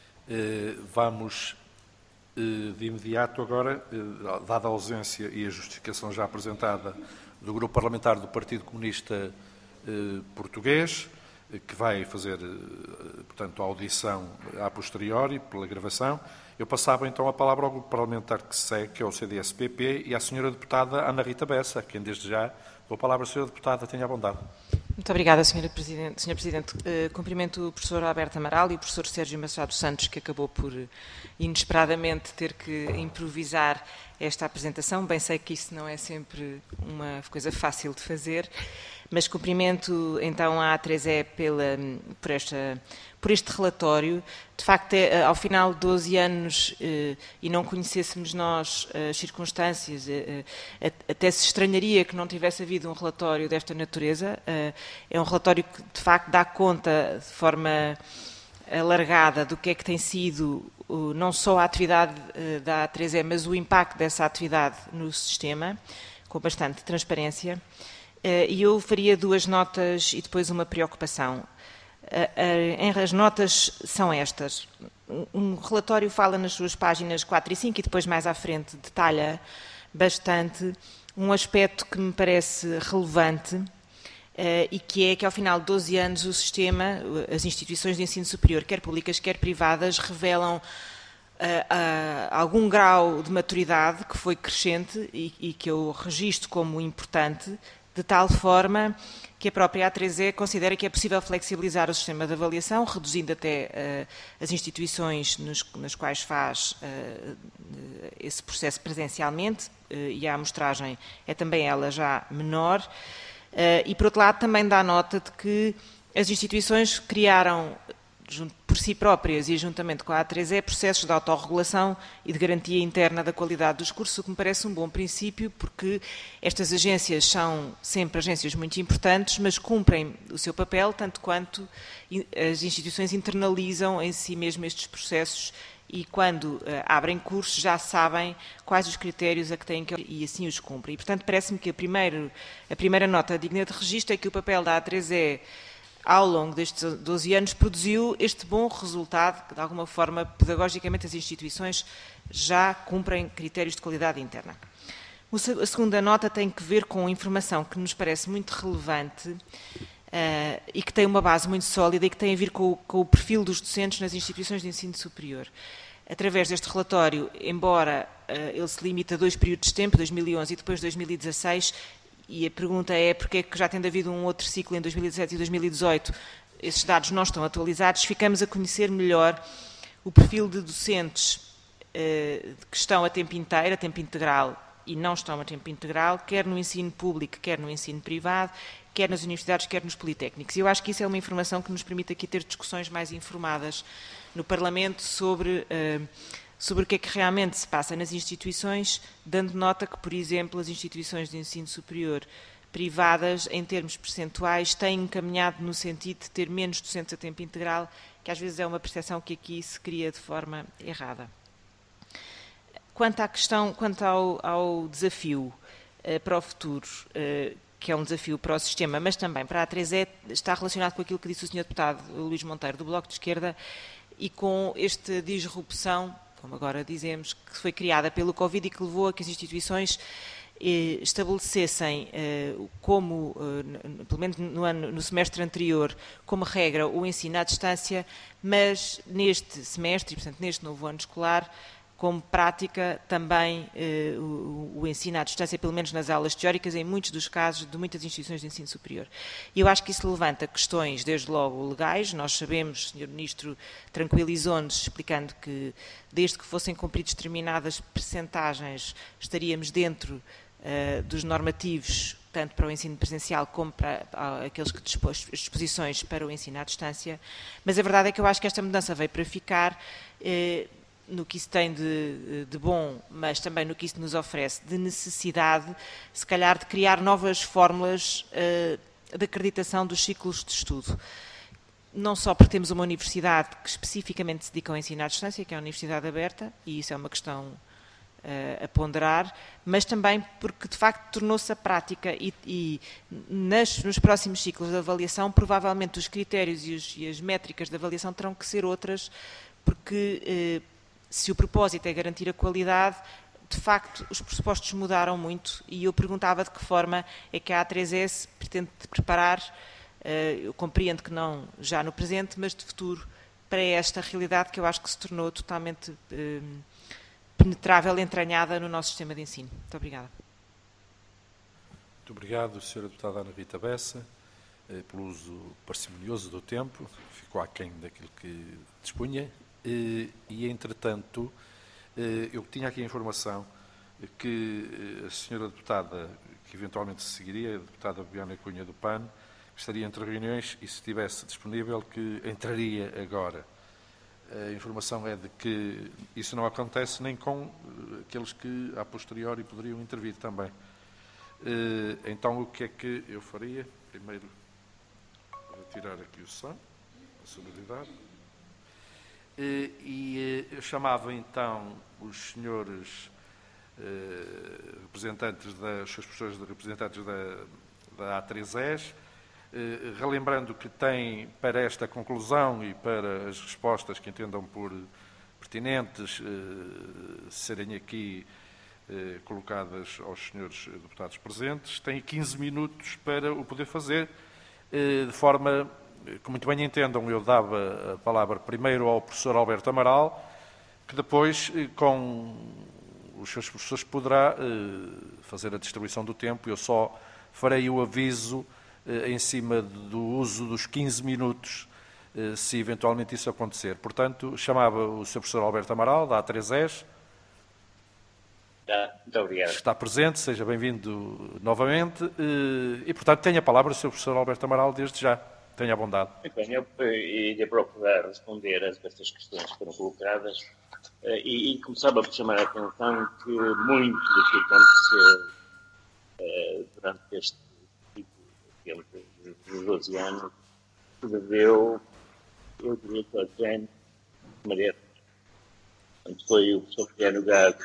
Vamos de imediato agora, dada a ausência e a justificação já apresentada do Grupo Parlamentar do Partido Comunista Português, que vai fazer, portanto, a audição a posteriori, pela gravação. Eu passava então a palavra ao Grupo Parlamentar que segue, que é o CDS-PP, e à Sra. Deputada Ana Rita Bessa, a quem desde já dou a palavra. Sra. Deputada, tenha a bondade. Muito obrigada, Sr. Presidente. Cumprimento o professor Alberto Amaral e o professor Sérgio Machado Santos, que acabou por, inesperadamente, ter que improvisar esta apresentação. Bem sei que isso não é sempre uma coisa fácil de fazer, mas cumprimento então a A3E por este relatório. De facto, ao final de 12 anos, e não conhecêssemos nós as circunstâncias, até se estranharia que não tivesse havido um relatório desta natureza. É um relatório que, de facto, dá conta de forma alargada do que é que tem sido não só a atividade da A3E, mas o impacto dessa atividade no sistema, com bastante transparência. E eu faria duas notas e depois uma preocupação. As notas são estas. Um relatório fala nas suas páginas 4 e 5 e depois mais à frente detalha bastante um aspecto que me parece relevante e que é que ao final de 12 anos o sistema, as instituições de ensino superior, quer públicas, quer privadas, revelam algum grau de maturidade que foi crescente e que eu registro como importante, de tal forma que a própria A3E considera que é possível flexibilizar o sistema de avaliação, reduzindo até as instituições nas quais faz esse processo presencialmente, e a amostragem é também ela já menor, e por outro lado também dá nota de que as instituições criaram por si próprias e juntamente com a A3E processos de autorregulação e de garantia interna da qualidade dos cursos, o que me parece um bom princípio, porque estas agências são sempre agências muito importantes, mas cumprem o seu papel tanto quanto as instituições internalizam em si mesmo estes processos e quando abrem cursos já sabem quais os critérios a que têm que e assim os cumprem. E, portanto, parece-me que a primeira nota digna de registro é que o papel da A3E ao longo destes 12 anos produziu este bom resultado, que de alguma forma, pedagogicamente, as instituições já cumprem critérios de qualidade interna. A segunda nota tem que ver com informação que nos parece muito relevante e que tem uma base muito sólida e que tem a ver com o perfil dos docentes nas instituições de ensino superior. Através deste relatório, embora ele se limite a 2 períodos de tempo, 2011 e depois 2016, e a pergunta é porque é que já tendo havido um outro ciclo em 2017 e 2018, esses dados não estão atualizados, ficamos a conhecer melhor o perfil de docentes que estão a tempo inteiro, a tempo integral e não estão a tempo integral, quer no ensino público, quer no ensino privado, quer nas universidades, quer nos politécnicos. E eu acho que isso é uma informação que nos permite aqui ter discussões mais informadas no Parlamento sobre o que é que realmente se passa nas instituições, dando nota que, por exemplo, as instituições de ensino superior privadas, em termos percentuais, têm encaminhado no sentido de ter menos docentes a tempo integral, que às vezes é uma percepção que aqui se cria de forma errada. Quanto ao desafio para o futuro, que é um desafio para o sistema, mas também para a A3E, está relacionado com aquilo que disse o Sr. Deputado Luís Monteiro, do Bloco de Esquerda, e com esta disrupção, como agora dizemos, que foi criada pelo Covid e que levou a que as instituições estabelecessem como, pelo menos no semestre anterior, como regra o ensino à distância, mas neste semestre, e portanto neste novo ano escolar, como prática também o ensino à distância, pelo menos nas aulas teóricas, em muitos dos casos de muitas instituições de ensino superior. E eu acho que isso levanta questões, desde logo, legais. Nós sabemos, o Sr. Ministro tranquilizou-nos, explicando que, desde que fossem cumpridas determinadas percentagens, estaríamos dentro dos normativos, tanto para o ensino presencial como para aqueles que dispõem as disposições para o ensino à distância. Mas a verdade é que eu acho que esta mudança veio para ficar, no que isso tem de bom, mas também no que isso nos oferece de necessidade, se calhar, de criar novas fórmulas de acreditação dos ciclos de estudo. Não só porque temos uma universidade que especificamente se dedica ao ensino à distância, que é a Universidade Aberta, e isso é uma questão a ponderar, mas também porque, de facto, tornou-se a prática e nos próximos ciclos de avaliação, provavelmente os critérios e as métricas de avaliação terão que ser outras, porque se o propósito é garantir a qualidade, de facto, os pressupostos mudaram muito e eu perguntava de que forma é que a A3S pretende preparar, eu compreendo que não já no presente, mas de futuro, para esta realidade que eu acho que se tornou totalmente penetrável, entranhada no nosso sistema de ensino. Muito obrigada. Muito obrigado, Sra. Deputada Ana Rita Bessa, pelo uso parcimonioso do tempo, ficou aquém daquilo que dispunha. E, entretanto, eu tinha aqui a informação que a senhora deputada, que eventualmente seguiria, a deputada Bibiana Cunha do PAN, estaria entre reuniões e, se estivesse disponível, que entraria agora. A informação é de que isso não acontece nem com aqueles que, a posteriori, poderiam intervir também. Então, o que é que eu faria? Primeiro, retirar aqui o som, a sonoridade. Eu chamava então os senhores representantes os seus professores representantes da A3ES, relembrando que têm para esta conclusão e para as respostas que entendam por pertinentes serem aqui colocadas aos senhores deputados presentes, têm 15 minutos para o poder fazer, de forma que muito bem entendam. Eu dava a palavra primeiro ao professor Alberto Amaral, que depois, com os seus professores, poderá fazer a distribuição do tempo. Eu só farei o aviso em cima do uso dos 15 minutos, se eventualmente isso acontecer. Portanto, chamava o Sr. professor Alberto Amaral, da A3ES. Muito obrigado. Está presente, seja bem-vindo novamente. E, portanto, tenha a palavra o Sr. professor Alberto Amaral desde já. Tenha a bondade. Muito bem, eu iria procurar responder a estas questões que foram colocadas e começava por chamar a atenção que muito do que aconteceu durante este tipo de tempo, dos 12 anos, se deveu, eu diria que ao género, Maria. Foi o professor Mariano Gago,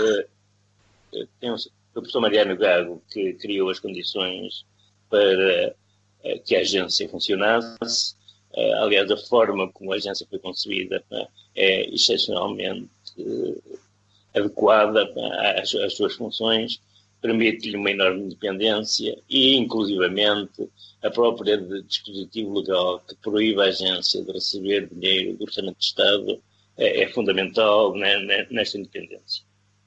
o professor Mariano Gago que criou as condições para que a agência funcionasse. Aliás, a forma como a agência foi concebida é excepcionalmente adequada às suas funções, permite-lhe uma enorme independência e, inclusivamente, a própria dispositivo legal que proíbe a agência de receber dinheiro do Orçamento de Estado é fundamental nesta independência.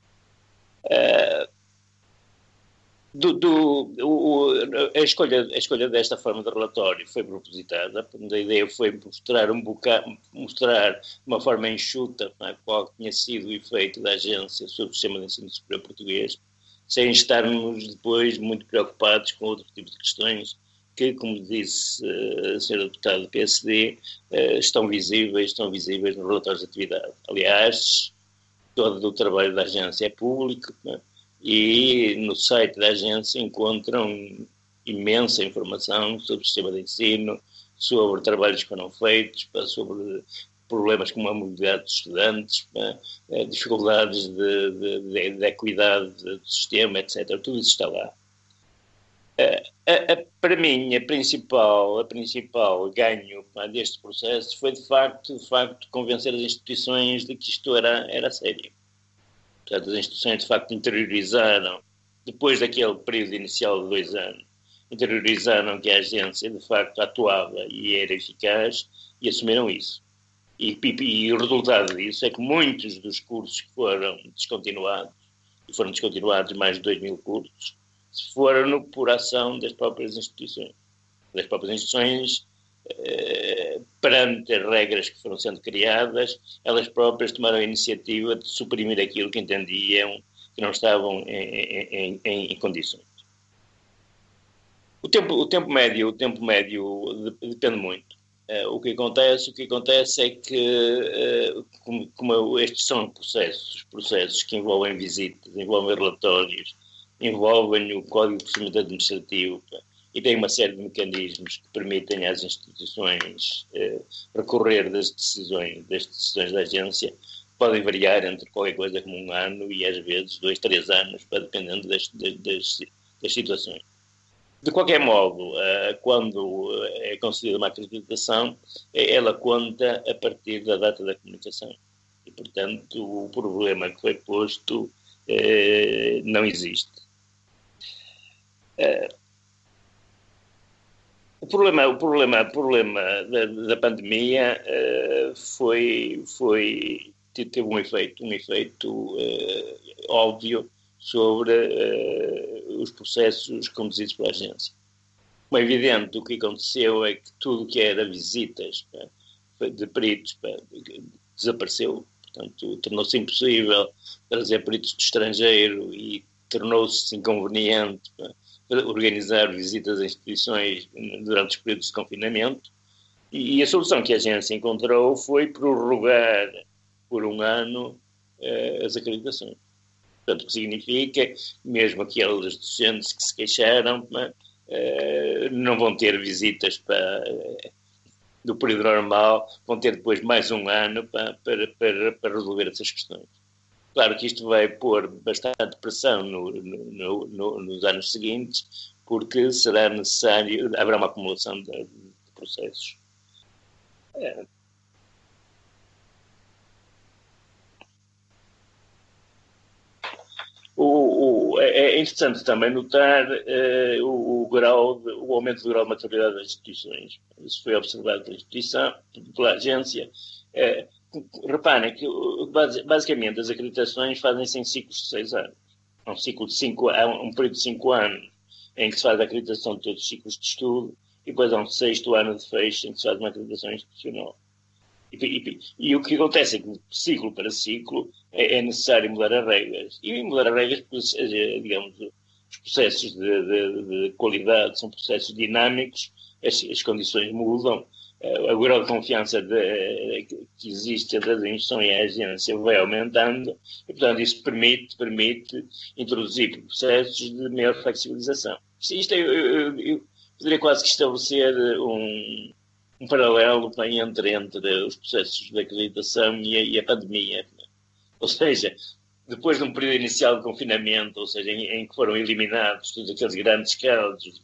A escolha desta forma de relatório foi propositada. A ideia foi mostrar de uma forma enxuta qual tinha sido o efeito da agência sobre o sistema de ensino superior português, sem estarmos depois muito preocupados com outro tipo de questões que, como disse a senhora deputada do PSD, estão visíveis nos relatórios de atividade. Aliás, todo o trabalho da agência é público, e no site da agência encontram imensa informação sobre o sistema de ensino, sobre trabalhos que foram feitos, sobre problemas como a mobilidade dos estudantes, dificuldades de equidade do sistema, etc. Tudo isso está lá. Para mim, a principal ganho deste processo foi, de facto, convencer as instituições de que isto era sério. Portanto, as instituições, de facto, interiorizaram, depois daquele período inicial de 2 anos, interiorizaram que a agência, de facto, atuava e era eficaz e assumiram isso. E o resultado disso é que muitos dos cursos que foram descontinuados, e foram descontinuados mais de 2.000 cursos, foram por ação das próprias instituições. Das próprias instituições, perante as regras que foram sendo criadas, elas próprias tomaram a iniciativa de suprimir aquilo que entendiam que não estavam em condições. O tempo médio depende muito. O que acontece é que, como estes são processos que envolvem visitas, envolvem relatórios, envolvem o Código de Procedimento Administrativo e tem uma série de mecanismos que permitem às instituições recorrer das decisões da agência, podem variar entre qualquer coisa como 1 ano e às vezes 2, 3 anos, dependendo das situações. De qualquer modo, quando é concedida uma acreditação, ela conta a partir da data da comunicação. E, portanto, o problema que foi posto não existe. O problema da pandemia teve um efeito óbvio sobre os processos conduzidos pela agência. Como é evidente, o que aconteceu é que tudo o que era visitas de peritos desapareceu. Portanto, tornou-se impossível trazer peritos do estrangeiro e tornou-se inconveniente organizar visitas a instituições durante os períodos de confinamento. E a solução que a agência encontrou foi prorrogar por 1 ano as acreditações. Portanto, o que significa, mesmo aqueles docentes que se queixaram, não vão ter visitas do período normal, vão ter depois mais 1 ano para resolver essas questões. Claro que isto vai pôr bastante pressão nos anos seguintes, porque será necessário, haverá uma acumulação de processos. É interessante também notar o aumento do grau de maturidade das instituições. Isso foi observado pela agência. Reparem que, basicamente, as acreditações fazem-se em ciclos de 6 anos. Há um período de 5 anos em que se faz a acreditação de todos os ciclos de estudo e depois há um 6º ano de fecho em que se faz uma acreditação institucional. E o que acontece é que, de ciclo para ciclo, é necessário mudar as regras. E mudar as regras porque, digamos, os processos de qualidade são processos dinâmicos, as condições mudam, o grau de confiança que existe entre a administração e a agência vai aumentando e, portanto, isso permite introduzir processos de maior flexibilização. Eu poderia quase que estabelecer um paralelo entre os processos de acreditação e a pandemia. Ou seja, depois de um período inicial de confinamento, ou seja, em que foram eliminados todos aqueles grandes casos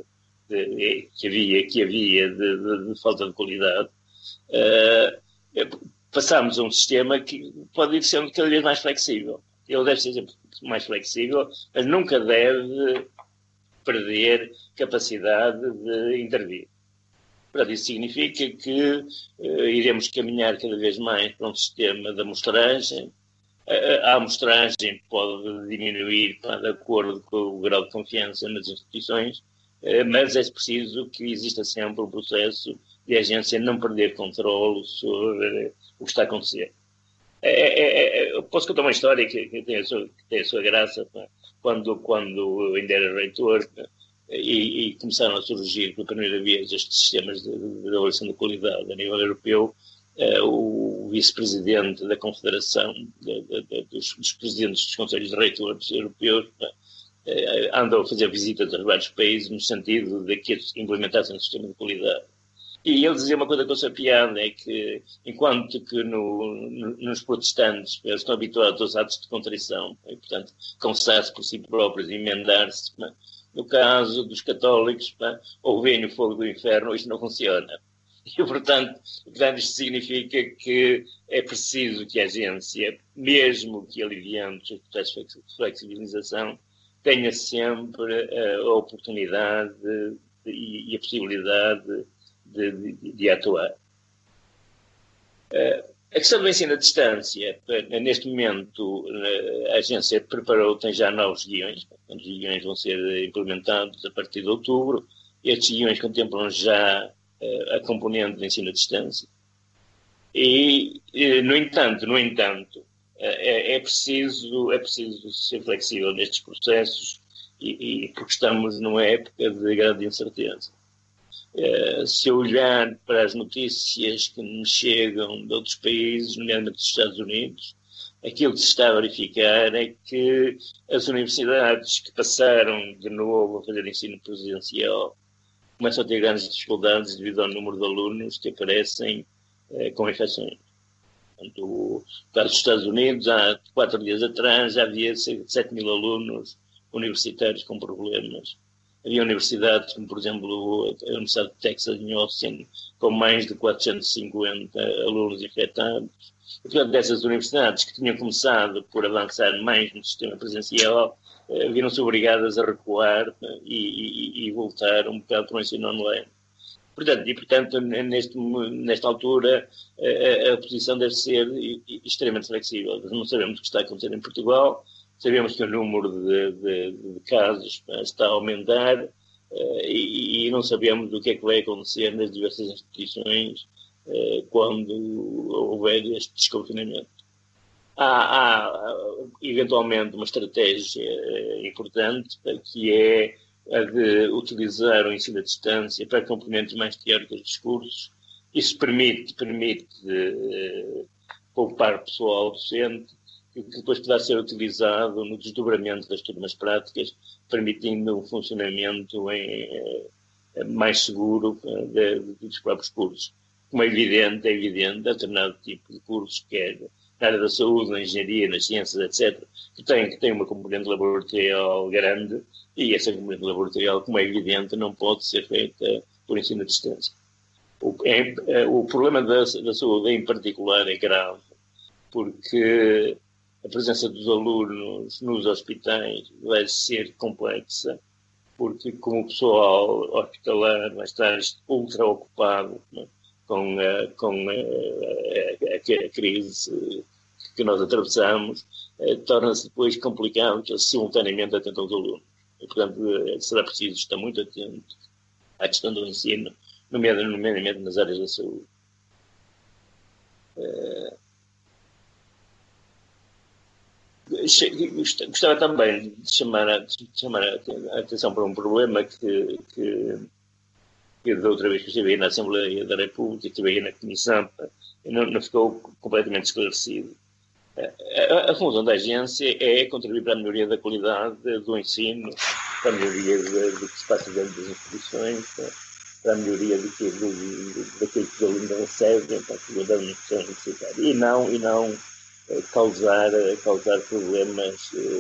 que havia de falta de qualidade, passámos a um sistema que pode ir sendo cada vez mais flexível. Ele deve ser mais flexível, mas nunca deve perder capacidade de intervir. Portanto, isso significa que iremos caminhar cada vez mais para um sistema de amostragem. A amostragem pode diminuir de acordo com o grau de confiança nas instituições, mas é preciso que exista sempre um processo de a agência não perder controle sobre o que está a acontecer. Eu posso contar uma história que tem a sua graça. Quando eu ainda era reitor e começaram a surgir pela primeira vez estes sistemas de avaliação de qualidade a nível europeu, o vice-presidente da Confederação dos Presidentes dos Conselhos de Reitores Europeus andou a fazer visitas a vários países no sentido de que implementassem um sistema de qualidade. E ele dizia uma coisa com essa piada, é que enquanto que nos protestantes eles estão habituados aos atos de contrição, e, portanto, confessar-se por si próprios e emendar-se, no caso dos católicos, ou vem o fogo do inferno, isto não funciona. E, portanto, isto significa que é preciso que a agência, mesmo que aliviando os processos de flexibilização, tenha sempre a oportunidade e a possibilidade de atuar. A questão do ensino à distância, neste momento a agência tem já novos guiões, os guiões vão ser implementados a partir de outubro. Estes guiões contemplam já a componente de ensino à distância e, no entanto, é preciso ser flexível nestes processos e porque estamos numa época de grande incerteza. Se eu olhar para as notícias que me chegam de outros países, nomeadamente dos Estados Unidos, aquilo que se está a verificar é que as universidades que passaram de novo a fazer ensino presencial começam a ter grandes dificuldades devido ao número de alunos que aparecem com infecções. Portanto, no caso dos Estados Unidos, há 4 dias atrás, já havia cerca de 7 mil alunos universitários com problemas. Havia universidades, como por exemplo a Universidade de Texas em Austin, com mais de 450 alunos infectados. E, portanto, dessas universidades que tinham começado por avançar mais no sistema presencial, viram-se obrigadas a recuar e voltar um bocado para o ensino online. Portanto, nesta altura, a posição deve ser extremamente flexível. Não sabemos o que está a acontecer em Portugal, sabemos que o número de casos está a aumentar e não sabemos o que é que vai acontecer nas diversas instituições quando houver este desconfinamento. Há eventualmente uma estratégia importante que é a de utilizar o ensino à distância para complementos mais teóricos dos cursos. Isso permite poupar pessoal docente, que depois poderá ser utilizado no desdobramento das turmas práticas, permitindo um funcionamento mais seguro dos próprios cursos. Como é evidente, determinado tipo de cursos, quer na área da saúde, na engenharia, nas ciências, etc., que tem uma componente laboratorial grande, e essa componente laboratorial, como é evidente, não pode ser feita por ensino à distância. O problema da saúde, em particular, é grave, porque a presença dos alunos nos hospitais vai ser complexa, porque como o pessoal hospitalar vai estar ultra ocupado com a crise que nós atravessamos, torna-se depois complicado que eles simultaneamente atentam aos alunos. E, portanto, será preciso estar muito atento à questão do ensino, nomeadamente nas áreas da saúde. Gostava também de chamar a atenção para um problema que da outra vez que estive aí na Assembleia da República, estive aí na Comissão, não ficou completamente esclarecido. A função da agência é contribuir para a melhoria da qualidade do ensino, para a melhoria do que se passa dentro das instituições, para a melhoria daquilo que os alunos recebem, para a qualidade da educação universitária. E não causar problemas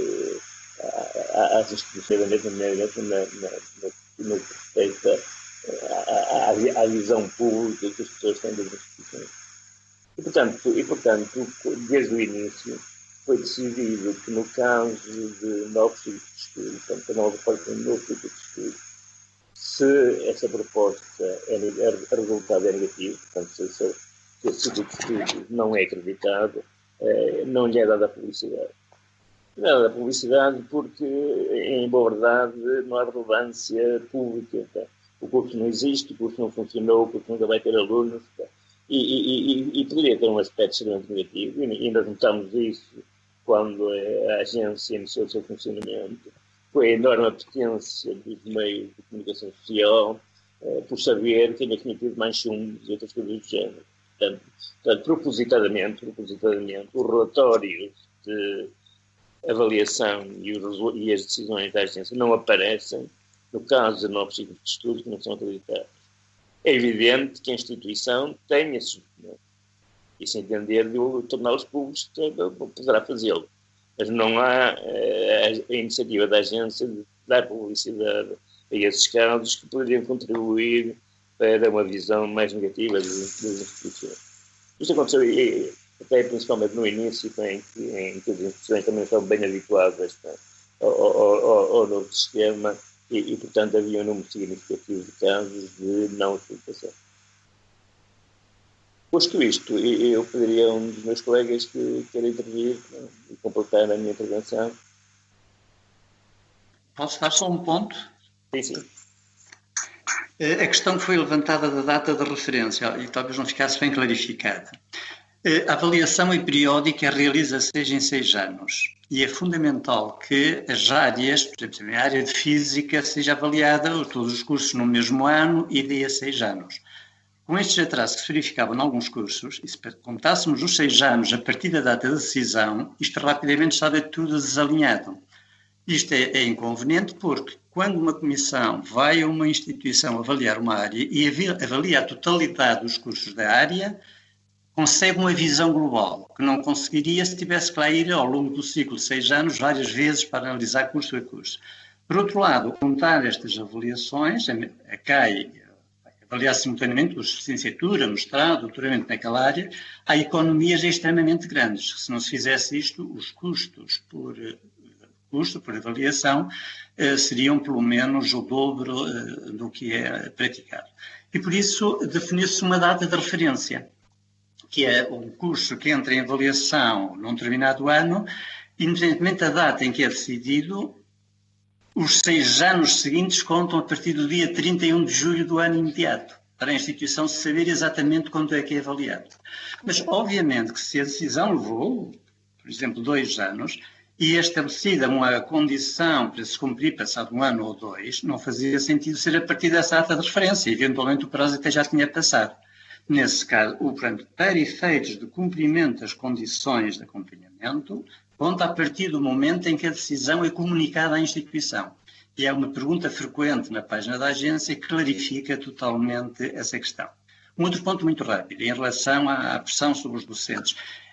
às instituições, da mesma maneira no que respeita à visão pública que as pessoas têm das instituições. E, portanto, desde o início, foi decidido que no caso de novos ciclos de estudo, portanto, a nova parte de novo ciclo de estudo, se essa proposta a resultado é negativo, portanto, se esse ciclo de estudo não é acreditado, não lhe é dada a publicidade. Não é dada a publicidade porque, em boa verdade, não há relevância pública. Tá? O curso não existe, o curso não funcionou, o curso nunca vai ter alunos. Tá? E poderia ter um aspecto extremamente negativo, e nós notamos isso quando a agência iniciou o seu funcionamento, foi a enorme apetência dos meios de comunicação social por saber quem é que tinha tido mais chumbos e outras coisas do género. Portanto, propositadamente, o relatório de avaliação e as decisões da agência não aparecem no caso de novos ciclos de estudo que não são acreditados. É evidente que a instituição tem esses documentos e, se entender de torná-los públicos, poderá fazê-lo. Mas não há a iniciativa da agência de dar publicidade a esses casos que poderiam contribuir para uma visão mais negativa das instituições. Isto aconteceu, até principalmente no início, em que as instituições também estavam bem habituadas ao novo sistema e, portanto, havia um número significativo de casos de não utilização. Posto isto, eu pediria a um dos meus colegas que queira intervir e completar a minha intervenção. Posso dar só um ponto? Sim. A questão que foi levantada da data de referência, e talvez não ficasse bem clarificada. A avaliação é periódica, realiza-se 6 em 6 anos. E é fundamental que as áreas, por exemplo, a área de Física, seja avaliada, todos os cursos no mesmo ano e de a 6 anos. Com estes atrasos que se verificavam em alguns cursos, e se contássemos os 6 anos a partir da data da decisão, isto rapidamente estava tudo desalinhado. Isto é inconveniente porque, quando uma comissão vai a uma instituição avaliar uma área e avalia a totalidade dos cursos da área, consegue uma visão global, que não conseguiria se tivesse que lá ir ao longo do ciclo de 6 anos várias vezes para analisar curso a curso. Por outro lado, contar estas avaliações, avaliar simultaneamente cursos de licenciatura, mestrado, doutoramento naquela área, há economias extremamente grandes. Se não se fizesse isto, os custos por avaliação seriam pelo menos o dobro do que é praticado. E por isso definiu-se uma data de referência, que é um curso que entra em avaliação num determinado ano, independentemente da data em que é decidido, os 6 anos seguintes contam a partir do dia 31 de julho do ano imediato, para a instituição saber exatamente quando é que é avaliado. Mas, obviamente, que se a decisão levou, por exemplo, 2 anos, e é estabelecida uma condição para se cumprir passado 1 ano ou 2, não fazia sentido ser a partir dessa data de referência. Eventualmente o prazo até já tinha passado. Nesse caso, para efeitos de cumprimento das condições de acompanhamento, conta a partir do momento em que a decisão é comunicada à instituição. E é uma pergunta frequente na página da agência que clarifica totalmente essa questão. Um outro ponto muito rápido, em relação à pressão sobre os docentes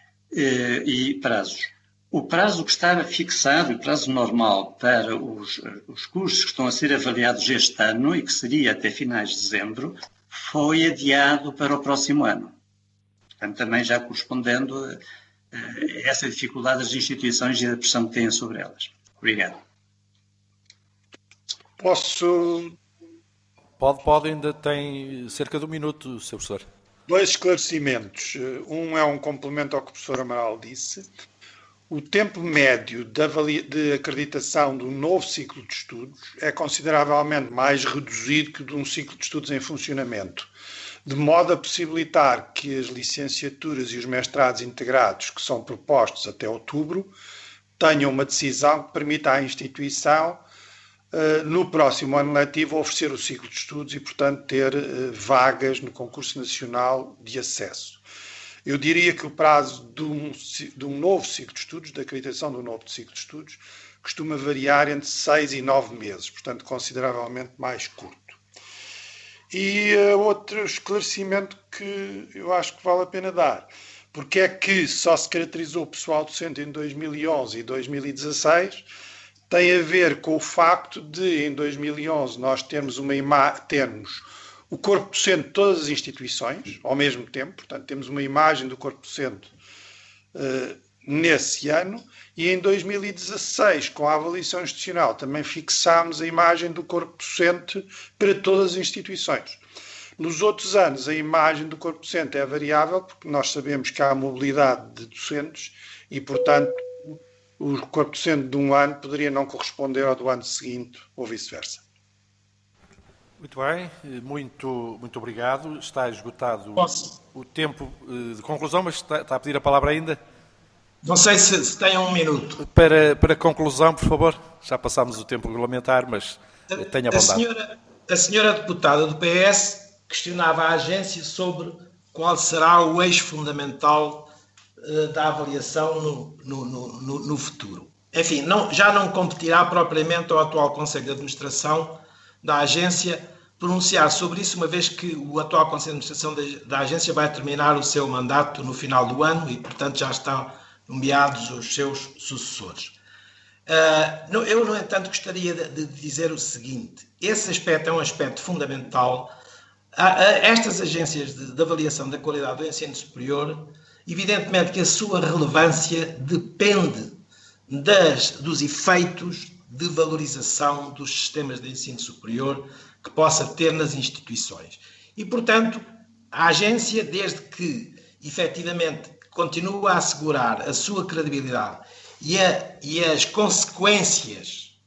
e prazos. O prazo que estava fixado, o prazo normal para os cursos que estão a ser avaliados este ano e que seria até finais de dezembro, foi adiado para o próximo ano. Portanto, também já correspondendo a essa dificuldade das instituições e a pressão que têm sobre elas. Obrigado. Pode, ainda tem cerca de 1 minuto, Sr. Professor. 2 esclarecimentos. Um é um complemento ao que o professor Amaral disse. O tempo médio de acreditação do novo ciclo de estudos é consideravelmente mais reduzido que de um ciclo de estudos em funcionamento, de modo a possibilitar que as licenciaturas e os mestrados integrados que são propostos até outubro tenham uma decisão que permita à instituição, no próximo ano letivo, oferecer o ciclo de estudos e, portanto, ter vagas no concurso nacional de acesso. Eu diria que o prazo de um novo ciclo de estudos, da acreditação do novo ciclo de estudos, costuma variar entre 6 e 9 meses, portanto, consideravelmente mais curto. E outro esclarecimento que eu acho que vale a pena dar. Porque é que só se caracterizou o pessoal docente em 2011 e 2016, tem a ver com o facto de, em 2011, nós termos o corpo docente de todas as instituições, ao mesmo tempo, portanto, temos uma imagem do corpo docente nesse ano, e em 2016, com a avaliação institucional, também fixámos a imagem do corpo docente para todas as instituições. Nos outros anos, a imagem do corpo docente é variável, porque nós sabemos que há mobilidade de docentes e, portanto, o corpo docente de um ano poderia não corresponder ao do ano seguinte, ou vice-versa. Muito bem, muito obrigado. Está esgotado o tempo de conclusão, mas está a pedir a palavra ainda? Não sei se tem um minuto. Para conclusão, por favor. Já passámos o tempo regulamentar, mas tenha bondade. A senhora deputada do PS questionava a agência sobre qual será o eixo fundamental da avaliação no futuro. Enfim, já não competirá propriamente ao atual Conselho de Administração da agência pronunciar sobre isso, uma vez que o atual Conselho de Administração da agência vai terminar o seu mandato no final do ano e, portanto, já estão nomeados os seus sucessores. Eu, no entanto, gostaria de dizer o seguinte: esse aspecto é um aspecto fundamental. Estas agências de avaliação da qualidade do ensino superior, evidentemente que a sua relevância depende dos efeitos de valorização dos sistemas de ensino superior que possa ter nas instituições. E, portanto, a agência, desde que, efetivamente, continua a assegurar a sua credibilidade e as consequências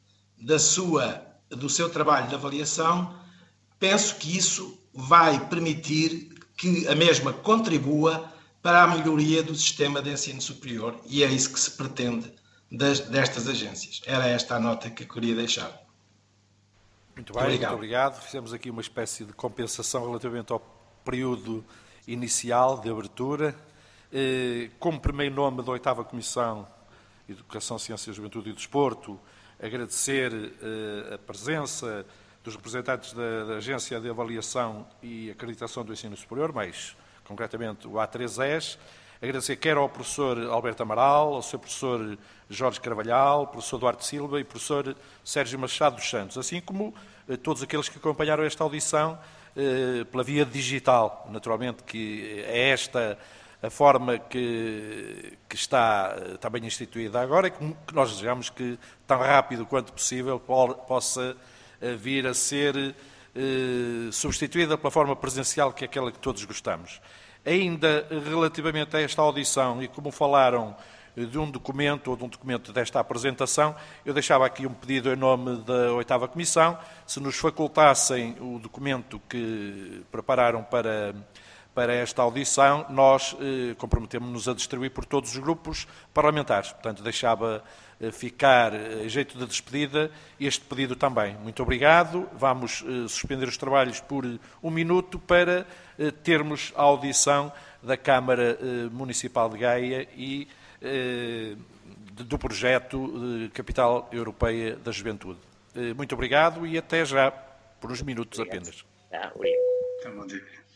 do seu trabalho de avaliação, penso que isso vai permitir que a mesma contribua para a melhoria do sistema de ensino superior, e é isso que se pretende destas agências. Era esta a nota que eu queria deixar. Muito bem, muito obrigado. Fizemos aqui uma espécie de compensação relativamente ao período inicial de abertura. Como primeiro nome da 8ª Comissão Educação, Ciência, Juventude e Desporto, agradecer a presença dos representantes da Agência de Avaliação e Acreditação do Ensino Superior, mais concretamente o A3ES, agradecer quer ao professor Alberto Amaral, ao seu professor Jorge Carvalhal, professor Duarte Silva e professor Sérgio Machado dos Santos, assim como todos aqueles que acompanharam esta audição pela via digital, naturalmente, que é esta a forma que está bem instituída agora e que nós desejamos que, tão rápido quanto possível, possa vir a ser substituída pela forma presencial, que é aquela que todos gostamos. Ainda relativamente a esta audição, e como falaram de um documento ou de um documento desta apresentação, eu deixava aqui um pedido em nome da 8ª Comissão, se nos facultassem o documento que prepararam para esta audição, nós comprometemos-nos a distribuir por todos os grupos parlamentares. Portanto, deixava ficar, em jeito de despedida, este pedido também. Muito obrigado. Vamos suspender os trabalhos por um minuto para termos a audição da Câmara Municipal de Gaia e do projeto Capital Europeia da Juventude. Muito obrigado e até já, por uns minutos apenas. Obrigado. Bom dia.